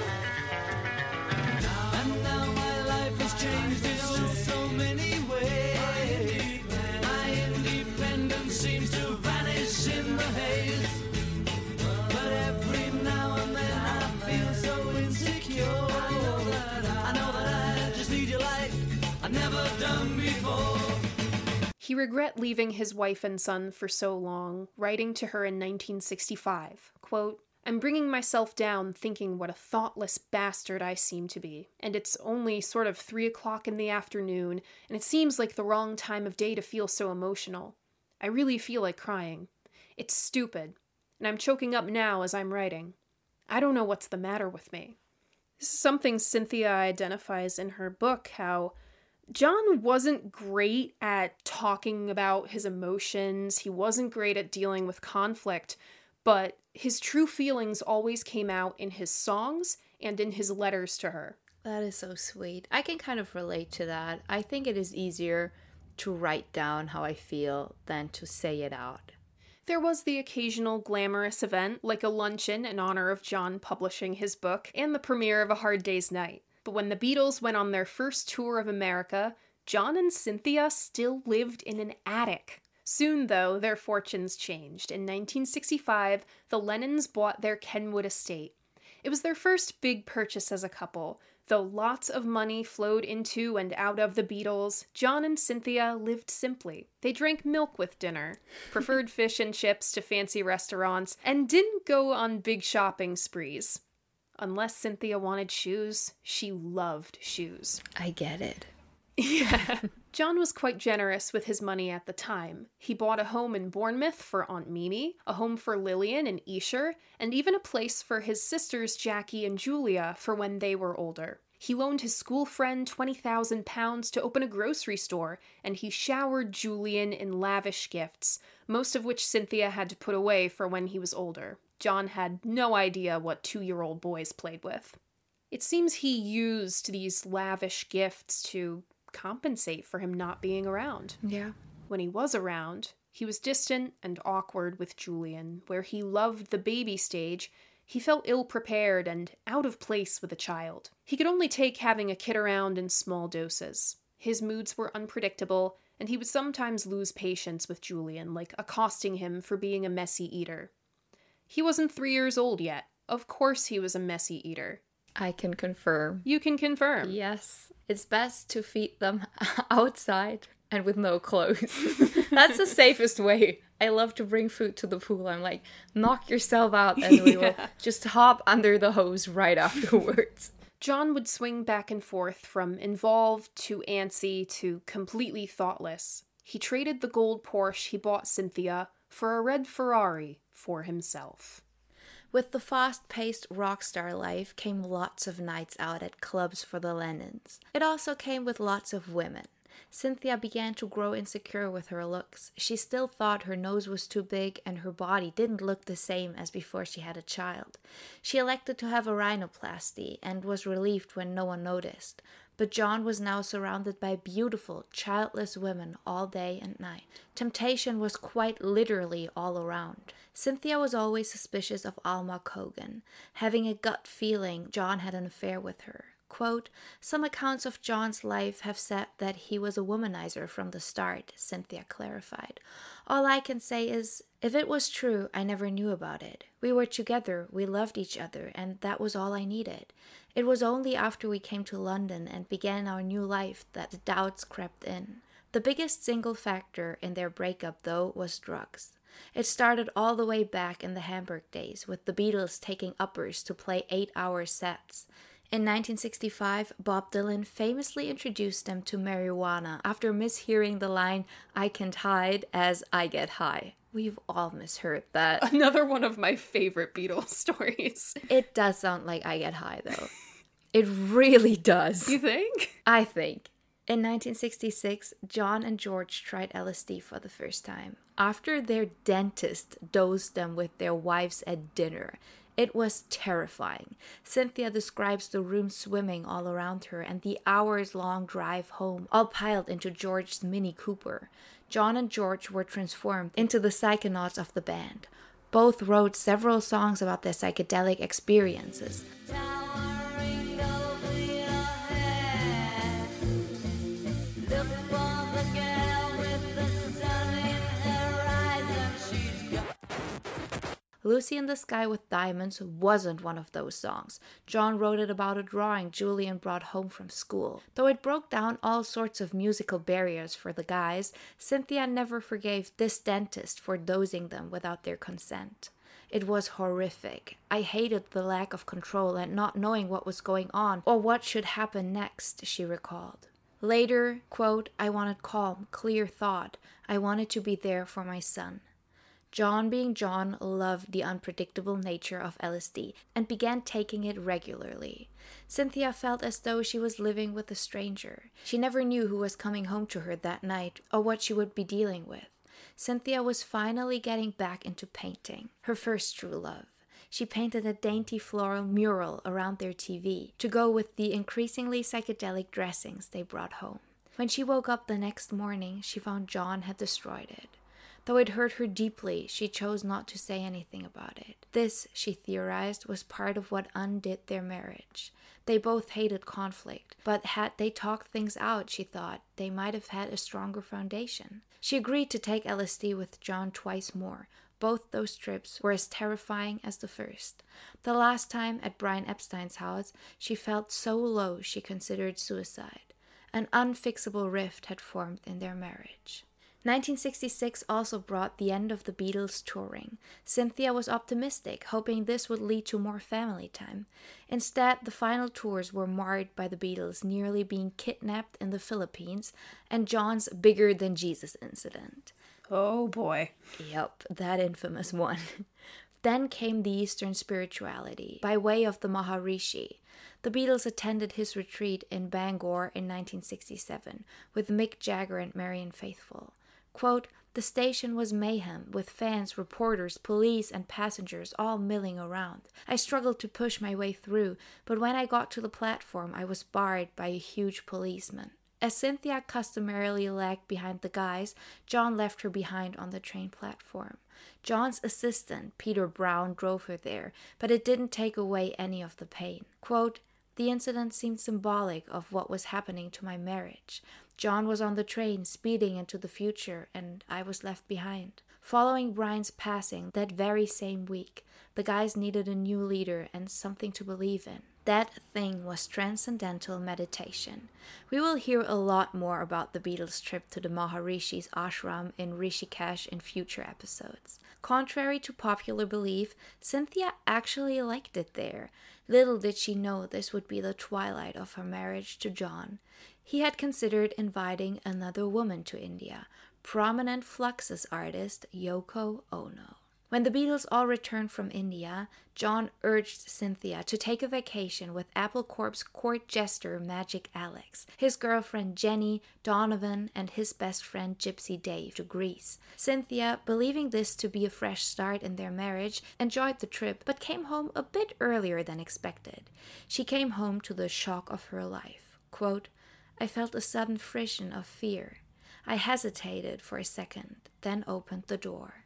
And now my life has changed in so many ways. My independence seems to vanish in the haze. But every now and then I feel so insecure. I know that I just need you like I've never done before. He He regret leaving his wife and son for so long, writing to her in 1965, quote, "I'm bringing myself down thinking what a thoughtless bastard I seem to be. And it's only sort of 3 o'clock in the afternoon, and it seems like the wrong time of day to feel so emotional. I really feel like crying. It's stupid, and I'm choking up now as I'm writing. I don't know what's the matter with me." This is something Cynthia identifies in her book, how John wasn't great at talking about his emotions, he wasn't great at dealing with conflict, but his true feelings always came out in his songs and in his letters to her. That is so sweet. I can kind of relate to that. I think it is easier to write down how I feel than to say it out. There was the occasional glamorous event, like a luncheon in honor of John publishing his book, and the premiere of A Hard Day's Night. But when the Beatles went on their first tour of America, John and Cynthia still lived in an attic. Soon, though, their fortunes changed. In 1965, the Lennons bought their Kenwood estate. It was their first big purchase as a couple. Though lots of money flowed into and out of the Beatles, John and Cynthia lived simply. They drank milk with dinner, preferred fish and chips to fancy restaurants, and didn't go on big shopping sprees. Unless Cynthia wanted shoes, she loved shoes. I get it. Yeah. John was quite generous with his money at the time. He bought a home in Bournemouth for Aunt Mimi, a home for Lillian in Esher, and even a place for his sisters Jackie and Julia for when they were older. He loaned his school friend £20,000 to open a grocery store, and he showered Julian in lavish gifts, most of which Cynthia had to put away for when he was older. John had no idea what 2-year-old boys played with. It seems he used these lavish gifts to compensate for him not being around. Yeah. When he was around, he was distant and awkward with Julian. Where he loved the baby stage, he felt ill-prepared and out of place with a child. He could only take having a kid around in small doses. His moods were unpredictable, and he would sometimes lose patience with Julian, like accosting him for being a messy eater. He wasn't 3 years old yet. Of course he was a messy eater. I can confirm. You can confirm. Yes. It's best to feed them outside and with no clothes. That's the safest way. I love to bring food to the pool. I'm like, knock yourself out and we will just hop under the hose right afterwards. John would swing back and forth from involved to antsy to completely thoughtless. He traded the gold Porsche he bought Cynthia for a red Ferrari for himself. With the fast-paced rock star life came lots of nights out at clubs for the Lennons. It also came with lots of women. Cynthia began to grow insecure with her looks. She still thought her nose was too big and her body didn't look the same as before she had a child. She elected to have a rhinoplasty and was relieved when no one noticed. But John was now surrounded by beautiful, childless women all day and night. Temptation was quite literally all around. Cynthia was always suspicious of Alma Cogan, having a gut feeling John had an affair with her. Quote, "Some accounts of John's life have said that he was a womanizer from the start," Cynthia clarified. "All I can say is, if it was true, I never knew about it. We were together, we loved each other, and that was all I needed. It was only after we came to London and began our new life that the doubts crept in. The biggest single factor in their breakup, though, was drugs. It started all the way back in the Hamburg days, with the Beatles taking uppers to play 8-hour sets. In 1965, Bob Dylan famously introduced them to marijuana after mishearing the line, "I can't hide," as "I get high." We've all misheard that. Another one of my favorite Beatles stories. It does sound like "I get high," though. It really does. You think? I think. In 1966, John and George tried LSD for the first time. After their dentist dosed them with their wives at dinner, it was terrifying. Cynthia describes the room swimming all around her and the hours-long drive home, all piled into George's Mini Cooper. John and George were transformed into the psychonauts of the band. Both wrote several songs about their psychedelic experiences. Lucy in the Sky with Diamonds wasn't one of those songs. John wrote it about a drawing Julian brought home from school. Though it broke down all sorts of musical barriers for the guys, Cynthia never forgave this dentist for dosing them without their consent. It was horrific. I hated the lack of control and not knowing what was going on or what should happen next, she recalled. Later, quote, I wanted calm, clear thought. I wanted to be there for my son. John, being John, loved the unpredictable nature of LSD and began taking it regularly. Cynthia felt as though she was living with a stranger. She never knew who was coming home to her that night or what she would be dealing with. Cynthia was finally getting back into painting, her first true love. She painted a dainty floral mural around their TV to go with the increasingly psychedelic dressings they brought home. When she woke up the next morning, she found John had destroyed it. Though it hurt her deeply, she chose not to say anything about it. This, she theorized, was part of what undid their marriage. They both hated conflict, but had they talked things out, she thought, they might have had a stronger foundation. She agreed to take LSD with John twice more. Both those trips were as terrifying as the first. The last time at Brian Epstein's house, she felt so low she considered suicide. An unfixable rift had formed in their marriage. 1966 also brought the end of the Beatles touring. Cynthia was optimistic, hoping this would lead to more family time. Instead, the final tours were marred by the Beatles nearly being kidnapped in the Philippines and John's bigger-than-Jesus incident. Oh boy. Yep, that infamous one. Then came the Eastern spirituality, by way of the Maharishi. The Beatles attended his retreat in Bangor in 1967, with Mick Jagger and Marianne Faithfull. Quote, the station was mayhem, with fans, reporters, police, and passengers all milling around. I struggled to push my way through, but when I got to the platform, I was barred by a huge policeman. As Cynthia customarily lagged behind the guys, John left her behind on the train platform. John's assistant, Peter Brown, drove her there, but it didn't take away any of the pain. Quote, the incident seemed symbolic of what was happening to my marriage. John was on the train, speeding into the future, and I was left behind. Following Brian's passing that very same week, the guys needed a new leader and something to believe in. That thing was transcendental meditation. We will hear a lot more about the Beatles' trip to the Maharishi's ashram in Rishikesh in future episodes. Contrary to popular belief, Cynthia actually liked it there. Little did she know this would be the twilight of her marriage to John. He had considered inviting another woman to India, prominent Fluxus artist Yoko Ono. When the Beatles all returned from India, John urged Cynthia to take a vacation with Apple Corp's court jester Magic Alex, his girlfriend Jenny, Donovan, and his best friend Gypsy Dave to Greece. Cynthia, believing this to be a fresh start in their marriage, enjoyed the trip but came home a bit earlier than expected. She came home to the shock of her life. Quote, I felt a sudden frisson of fear. I hesitated for a second, then opened the door.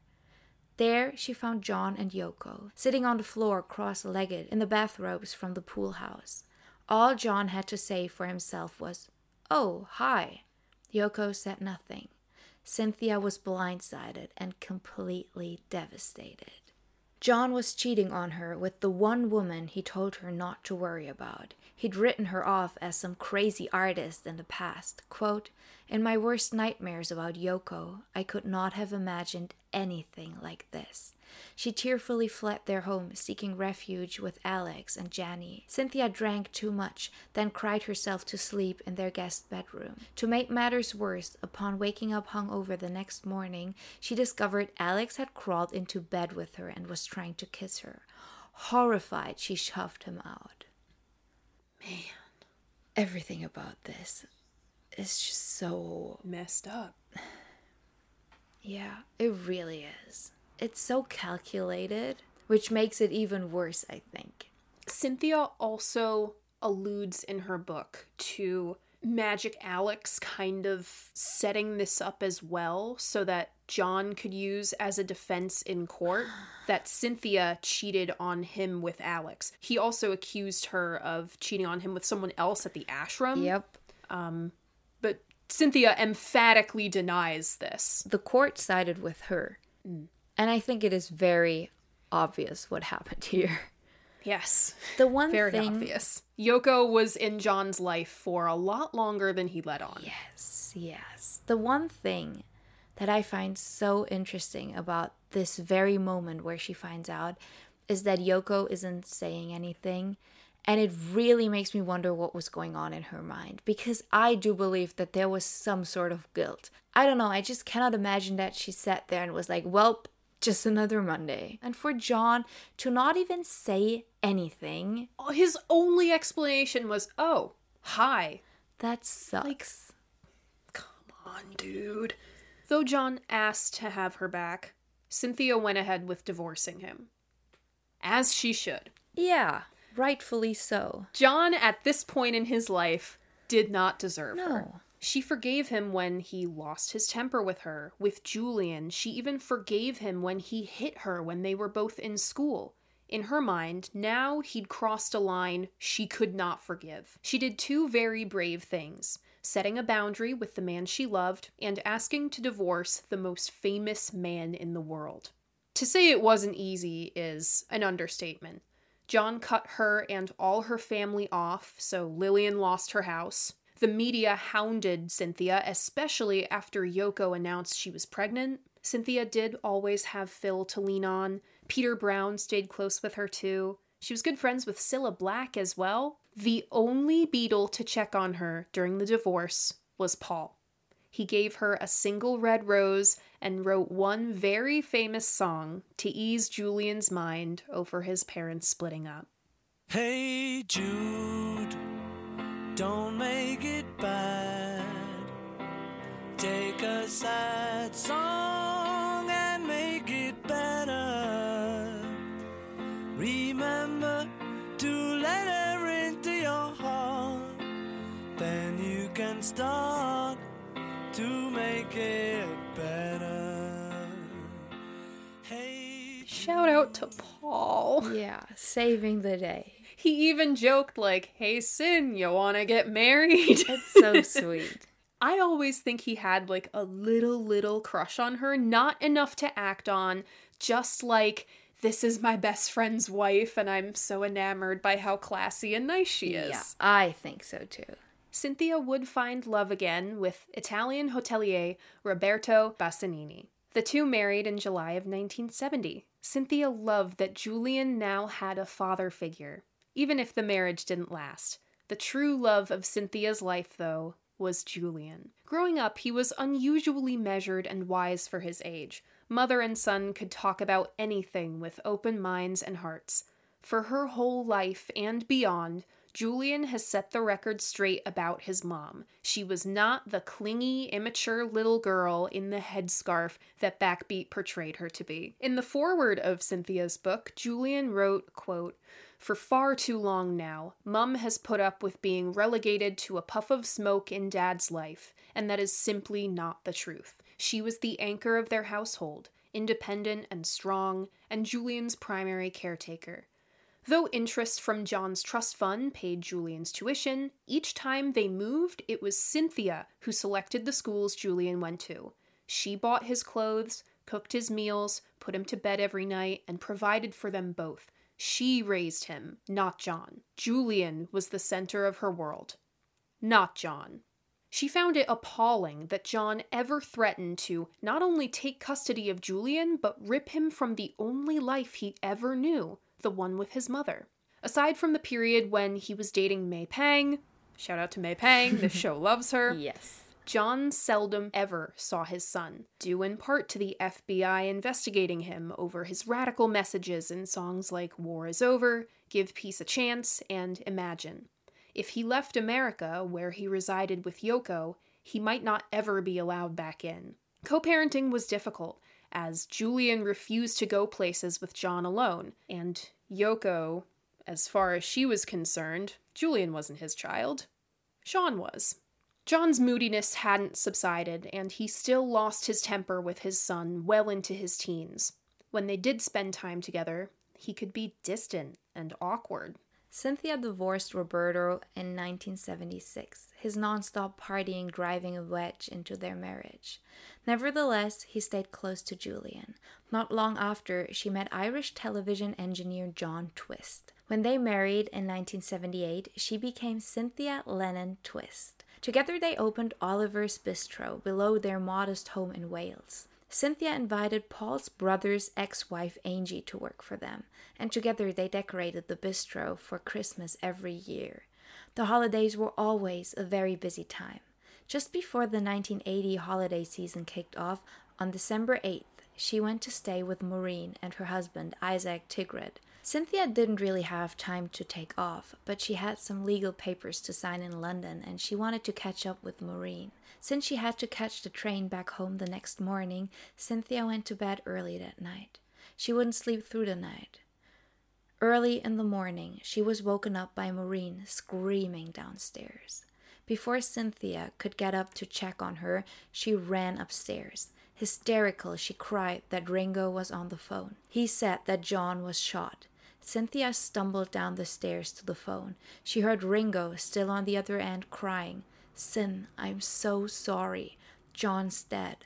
There she found John and Yoko, sitting on the floor cross-legged in the bathrobes from the pool house. All John had to say for himself was, "Oh, hi." Yoko said nothing. Cynthia was blindsided and completely devastated. John was cheating on her with the one woman he told her not to worry about. He'd written her off as some crazy artist in the past. Quote, in my worst nightmares about Yoko, I could not have imagined anything like this. She tearfully fled their home, seeking refuge with Alex and Janny. Cynthia drank too much, then cried herself to sleep in their guest bedroom. To make matters worse, upon waking up hungover the next morning, she discovered Alex had crawled into bed with her and was trying to kiss her. Horrified, she shoved him out. Man. Everything about this is just so messed up. Yeah, it really is. It's so calculated, which makes it even worse, I think. Cynthia also alludes in her book to Magic Alex kind of setting this up as well so that John could use as a defense in court that Cynthia cheated on him with Alex. He also accused her of cheating on him with someone else at the ashram. Yep. But Cynthia emphatically denies this. The court sided with her. And I think it is very obvious what happened here. Yes. The one Very thing... obvious. Yoko was in John's life for a lot longer than he let on. Yes. The one thing that I find so interesting about this very moment where she finds out is that Yoko isn't saying anything. And it really makes me wonder what was going on in her mind. Because I do believe that there was some sort of guilt. I don't know, I just cannot imagine that she sat there and was like, well, just another Monday. And for John to not even say anything. His only explanation was, oh, hi. That sucks. Come on, dude. Though John asked to have her back, Cynthia went ahead with divorcing him. As she should. Yeah, rightfully so. John, at this point in his life, did not deserve her. She forgave him when he lost his temper with her, with Julian. She even forgave him when he hit her when they were both in school. In her mind, now he'd crossed a line she could not forgive. She did two very brave things, setting a boundary with the man she loved and asking to divorce the most famous man in the world. To say it wasn't easy is an understatement. John cut her and all her family off, so Lillian lost her house. The media hounded Cynthia, especially after Yoko announced she was pregnant. Cynthia did always have Phil to lean on. Peter Brown stayed close with her too. She was good friends with Cilla Black as well. The only Beatle to check on her during the divorce was Paul. He gave her a single red rose and wrote one very famous song to ease Julian's mind over his parents splitting up. Hey Jude, don't make it bad. Take a sad song and make it better. Remember to let her into your heart. Then you can start to make it better. Hey. Shout out to Paul. Yeah, saving the day. He even joked like, hey, Sin, you wanna get married? That's so sweet. I always think he had like a little crush on her, not enough to act on, just like, this is my best friend's wife and I'm so enamored by how classy and nice she is. Yeah, I think so too. Cynthia would find love again with Italian hotelier Roberto Bassanini. The two married in July of 1970. Cynthia loved that Julian now had a father figure, even if the marriage didn't last. The true love of Cynthia's life, though, was Julian. Growing up, he was unusually measured and wise for his age. Mother and son could talk about anything with open minds and hearts. For her whole life and beyond, Julian has set the record straight about his mom. She was not the clingy, immature little girl in the headscarf that Backbeat portrayed her to be. In the foreword of Cynthia's book, Julian wrote, quote, "For far too long now, Mum has put up with being relegated to a puff of smoke in Dad's life, and that is simply not the truth. She was the anchor of their household, independent and strong, and Julian's primary caretaker. Though interest from John's trust fund paid Julian's tuition, each time they moved, it was Cynthia who selected the schools Julian went to. She bought his clothes, cooked his meals, put him to bed every night, and provided for them both. She raised him, not John. Julian was the center of her world, not John." She found it appalling that John ever threatened to not only take custody of Julian, but rip him from the only life he ever knew, the one with his mother. Aside from the period when he was dating May Pang, shout out to May Pang, the show loves her. Yes. John seldom ever saw his son, due in part to the FBI investigating him over his radical messages in songs like War is Over, Give Peace a Chance, and Imagine. If he left America, where he resided with Yoko, he might not ever be allowed back in. Co-parenting was difficult, as Julian refused to go places with John alone, and Yoko, as far as she was concerned, Julian wasn't his child. Sean was. John's moodiness hadn't subsided, and he still lost his temper with his son well into his teens. When they did spend time together, he could be distant and awkward. Cynthia divorced Roberto in 1976, his non-stop partying driving a wedge into their marriage. Nevertheless, he stayed close to Julian. Not long after, she met Irish television engineer John Twist. When they married in 1978, she became Cynthia Lennon Twist. Together they opened Oliver's Bistro below their modest home in Wales. Cynthia invited Paul's brother's ex-wife Angie to work for them, and together they decorated the bistro for Christmas every year. The holidays were always a very busy time. Just before the 1980 holiday season kicked off, on December 8th, she went to stay with Maureen and her husband Isaac Tigrid. Cynthia didn't really have time to take off, but she had some legal papers to sign in London and she wanted to catch up with Maureen. Since she had to catch the train back home the next morning, Cynthia went to bed early that night. She wouldn't sleep through the night. Early in the morning, she was woken up by Maureen screaming downstairs. Before Cynthia could get up to check on her, she ran upstairs. Hysterical, she cried that Ringo was on the phone. He said that John was shot. Cynthia stumbled down the stairs to the phone. She heard Ringo, still on the other end, crying, "Cyn, I'm so sorry. John's dead."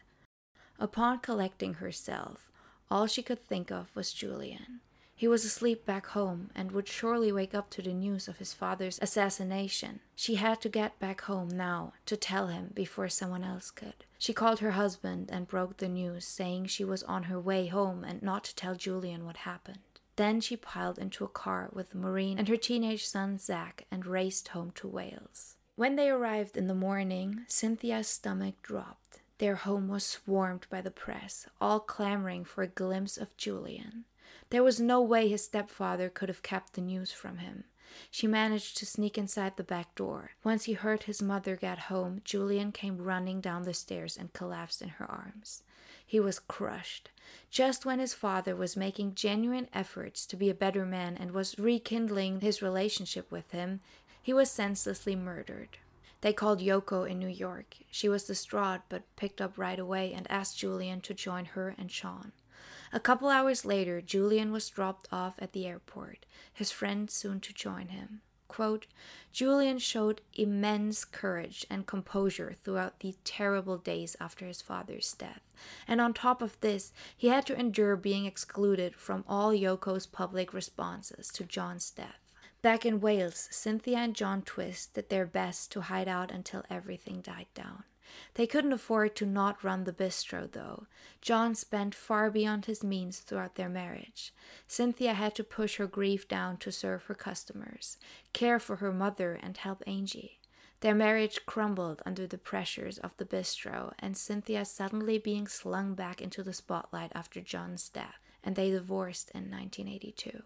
Upon collecting herself, all she could think of was Julian. He was asleep back home and would surely wake up to the news of his father's assassination. She had to get back home now to tell him before someone else could. She called her husband and broke the news, saying she was on her way home and not to tell Julian what happened. Then she piled into a car with Maureen and her teenage son Zach and raced home to Wales. When they arrived in the morning, Cynthia's stomach dropped. Their home was swarmed by the press, all clamoring for a glimpse of Julian. There was no way his stepfather could have kept the news from him. She managed to sneak inside the back door. Once he heard his mother get home, Julian came running down the stairs and collapsed in her arms. He was crushed. Just when his father was making genuine efforts to be a better man and was rekindling his relationship with him, he was senselessly murdered. They called Yoko in New York. She was distraught but picked up right away and asked Julian to join her and Sean. A couple hours later, Julian was dropped off at the airport, his friend soon to join him. Quote, Julian showed immense courage and composure throughout the terrible days after his father's death. And on top of this, he had to endure being excluded from all Yoko's public responses to John's death. Back in Wales, Cynthia and John Twist did their best to hide out until everything died down. They couldn't afford to not run the bistro, though. John spent far beyond his means throughout their marriage. Cynthia had to push her grief down to serve her customers, care for her mother, and help Angie. Their marriage crumbled under the pressures of the bistro, and Cynthia suddenly being slung back into the spotlight after John's death, and they divorced in 1982.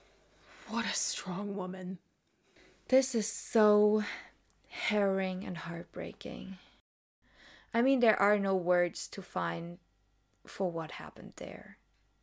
What a strong woman. This is so harrowing and heartbreaking. I mean, there are no words to find for what happened there.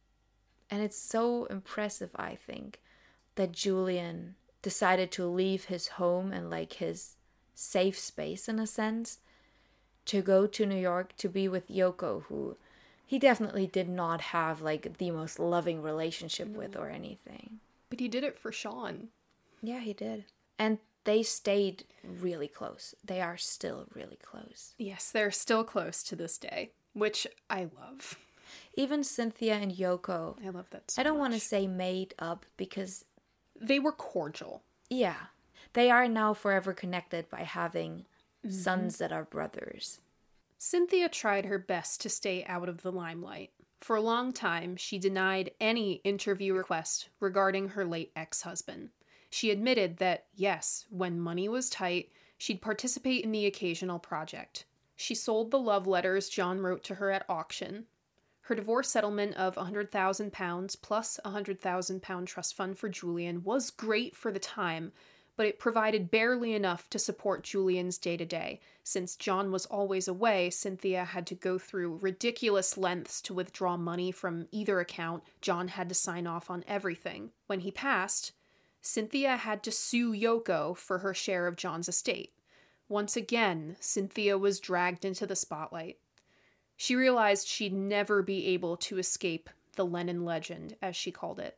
And it's so impressive, I think, that Julian decided to leave his home and like his safe space in a sense to go to New York to be with Yoko, who he definitely did not have like the most loving relationship with or anything. But he did it for Sean. Yeah, he did. And they stayed really close. They are still really close. Yes, they're still close to this day, which I love. Even Cynthia and Yoko. I love that so I don't much. want to say made up because... They were cordial. Yeah. They are now forever connected by having sons that are brothers. Cynthia tried her best to stay out of the limelight. For a long time, she denied any interview request regarding her late ex-husband. She admitted that, yes, when money was tight, she'd participate in the occasional project. She sold the love letters John wrote to her at auction. Her divorce settlement of £100,000 plus a £100,000 trust fund for Julian was great for the time, but it provided barely enough to support Julian's day-to-day. Since John was always away, Cynthia had to go through ridiculous lengths to withdraw money from either account. John had to sign off on everything. When he passed, Cynthia had to sue Yoko for her share of John's estate. Once again, Cynthia was dragged into the spotlight. She realized she'd never be able to escape the Lennon legend, as she called it.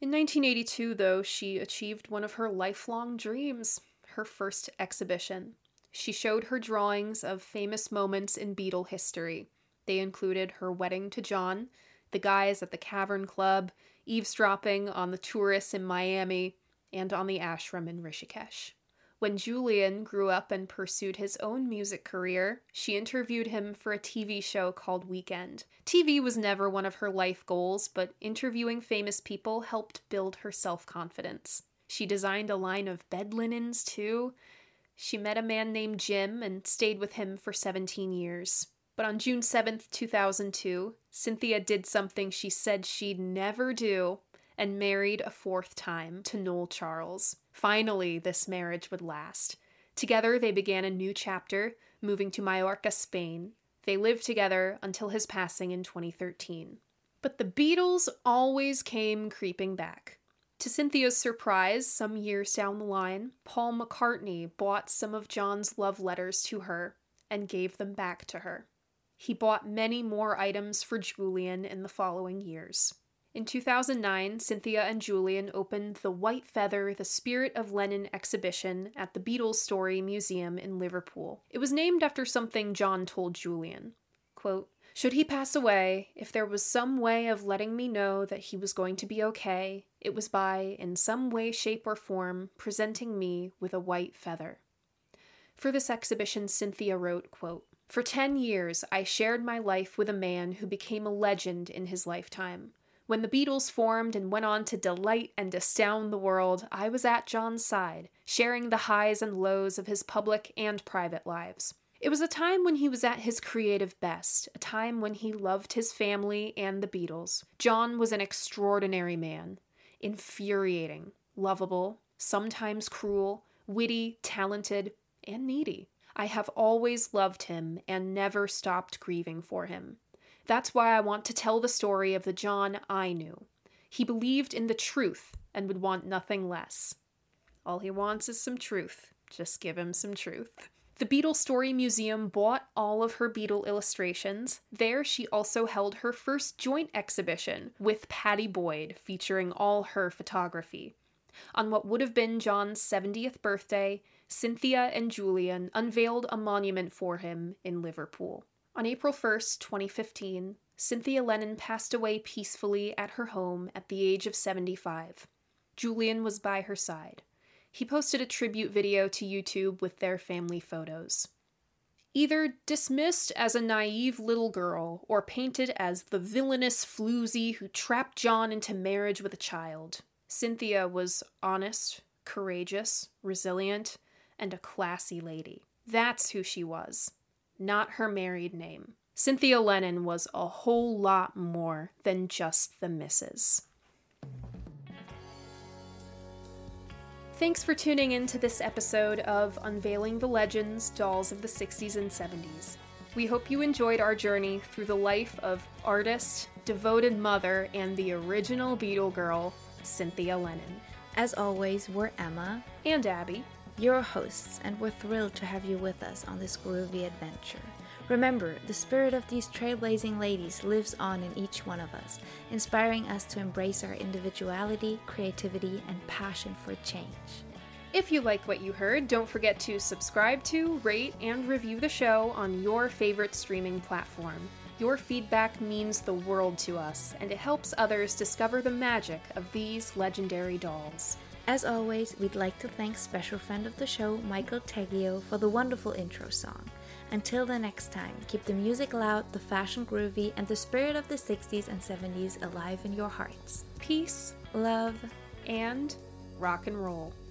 In 1982, though, she achieved one of her lifelong dreams, her first exhibition. She showed her drawings of famous moments in Beatle history. They included her wedding to John, the guys at the Cavern Club, eavesdropping on the tourists in Miami, and on the ashram in Rishikesh. When Julian grew up and pursued his own music career, she interviewed him for a TV show called Weekend. TV was never one of her life goals, but interviewing famous people helped build her self-confidence. She designed a line of bed linens, too. She met a man named Jim and stayed with him for 17 years. But on June 7th, 2002, Cynthia did something she said she'd never do and married a fourth time to Noel Charles. Finally, this marriage would last. Together, they began a new chapter, moving to Mallorca, Spain. They lived together until his passing in 2013. But the Beatles always came creeping back. To Cynthia's surprise, some years down the line, Paul McCartney bought some of John's love letters to her and gave them back to her. He bought many more items for Julian in the following years. In 2009, Cynthia and Julian opened the White Feather, The Spirit of Lennon exhibition at the Beatles Story Museum in Liverpool. It was named after something John told Julian. Quote, "Should he pass away, if there was some way of letting me know that he was going to be okay, it was by, in some way, shape, or form, presenting me with a white feather." For this exhibition, Cynthia wrote, quote, "For 10 years, I shared my life with a man who became a legend in his lifetime. When the Beatles formed and went on to delight and astound the world, I was at John's side, sharing the highs and lows of his public and private lives. It was a time when he was at his creative best, a time when he loved his family and the Beatles. John was an extraordinary man, infuriating, lovable, sometimes cruel, witty, talented, and needy. I have always loved him and never stopped grieving for him. That's why I want to tell the story of the John I knew. He believed in the truth and would want nothing less. All he wants is some truth. Just give him some truth." The Beatles Story Museum bought all of her Beatle illustrations. There, she also held her first joint exhibition with Pattie Boyd, featuring all her photography. On what would have been John's 70th birthday, Cynthia and Julian unveiled a monument for him in Liverpool. On April 1st, 2015, Cynthia Lennon passed away peacefully at her home at the age of 75. Julian was by her side. He posted a tribute video to YouTube with their family photos. Either dismissed as a naive little girl or painted as the villainous floozy who trapped John into marriage with a child, Cynthia was honest, courageous, resilient, and a classy lady. That's who she was. Not her married name. Cynthia Lennon was a whole lot more than just the Mrs. Thanks for tuning in to this episode of Unveiling the Legends, Dolls of the 60s and 70s. We hope you enjoyed our journey through the life of artist, devoted mother, and the original Beatle girl, Cynthia Lennon. As always, we're Emma and Abby, your hosts, and we're thrilled to have you with us on this groovy adventure. Remember, the spirit of these trailblazing ladies lives on in each one of us, inspiring us to embrace our individuality, creativity, and passion for change. If you like what you heard, don't forget to subscribe to, rate, and review the show on your favorite streaming platform. Your feedback means the world to us, and it helps others discover the magic of these legendary dolls. As always, we'd like to thank special friend of the show, Michael Teglio, for the wonderful intro song. Until the next time, keep the music loud, the fashion groovy, and the spirit of the 60s and 70s alive in your hearts. Peace, love, and rock and roll.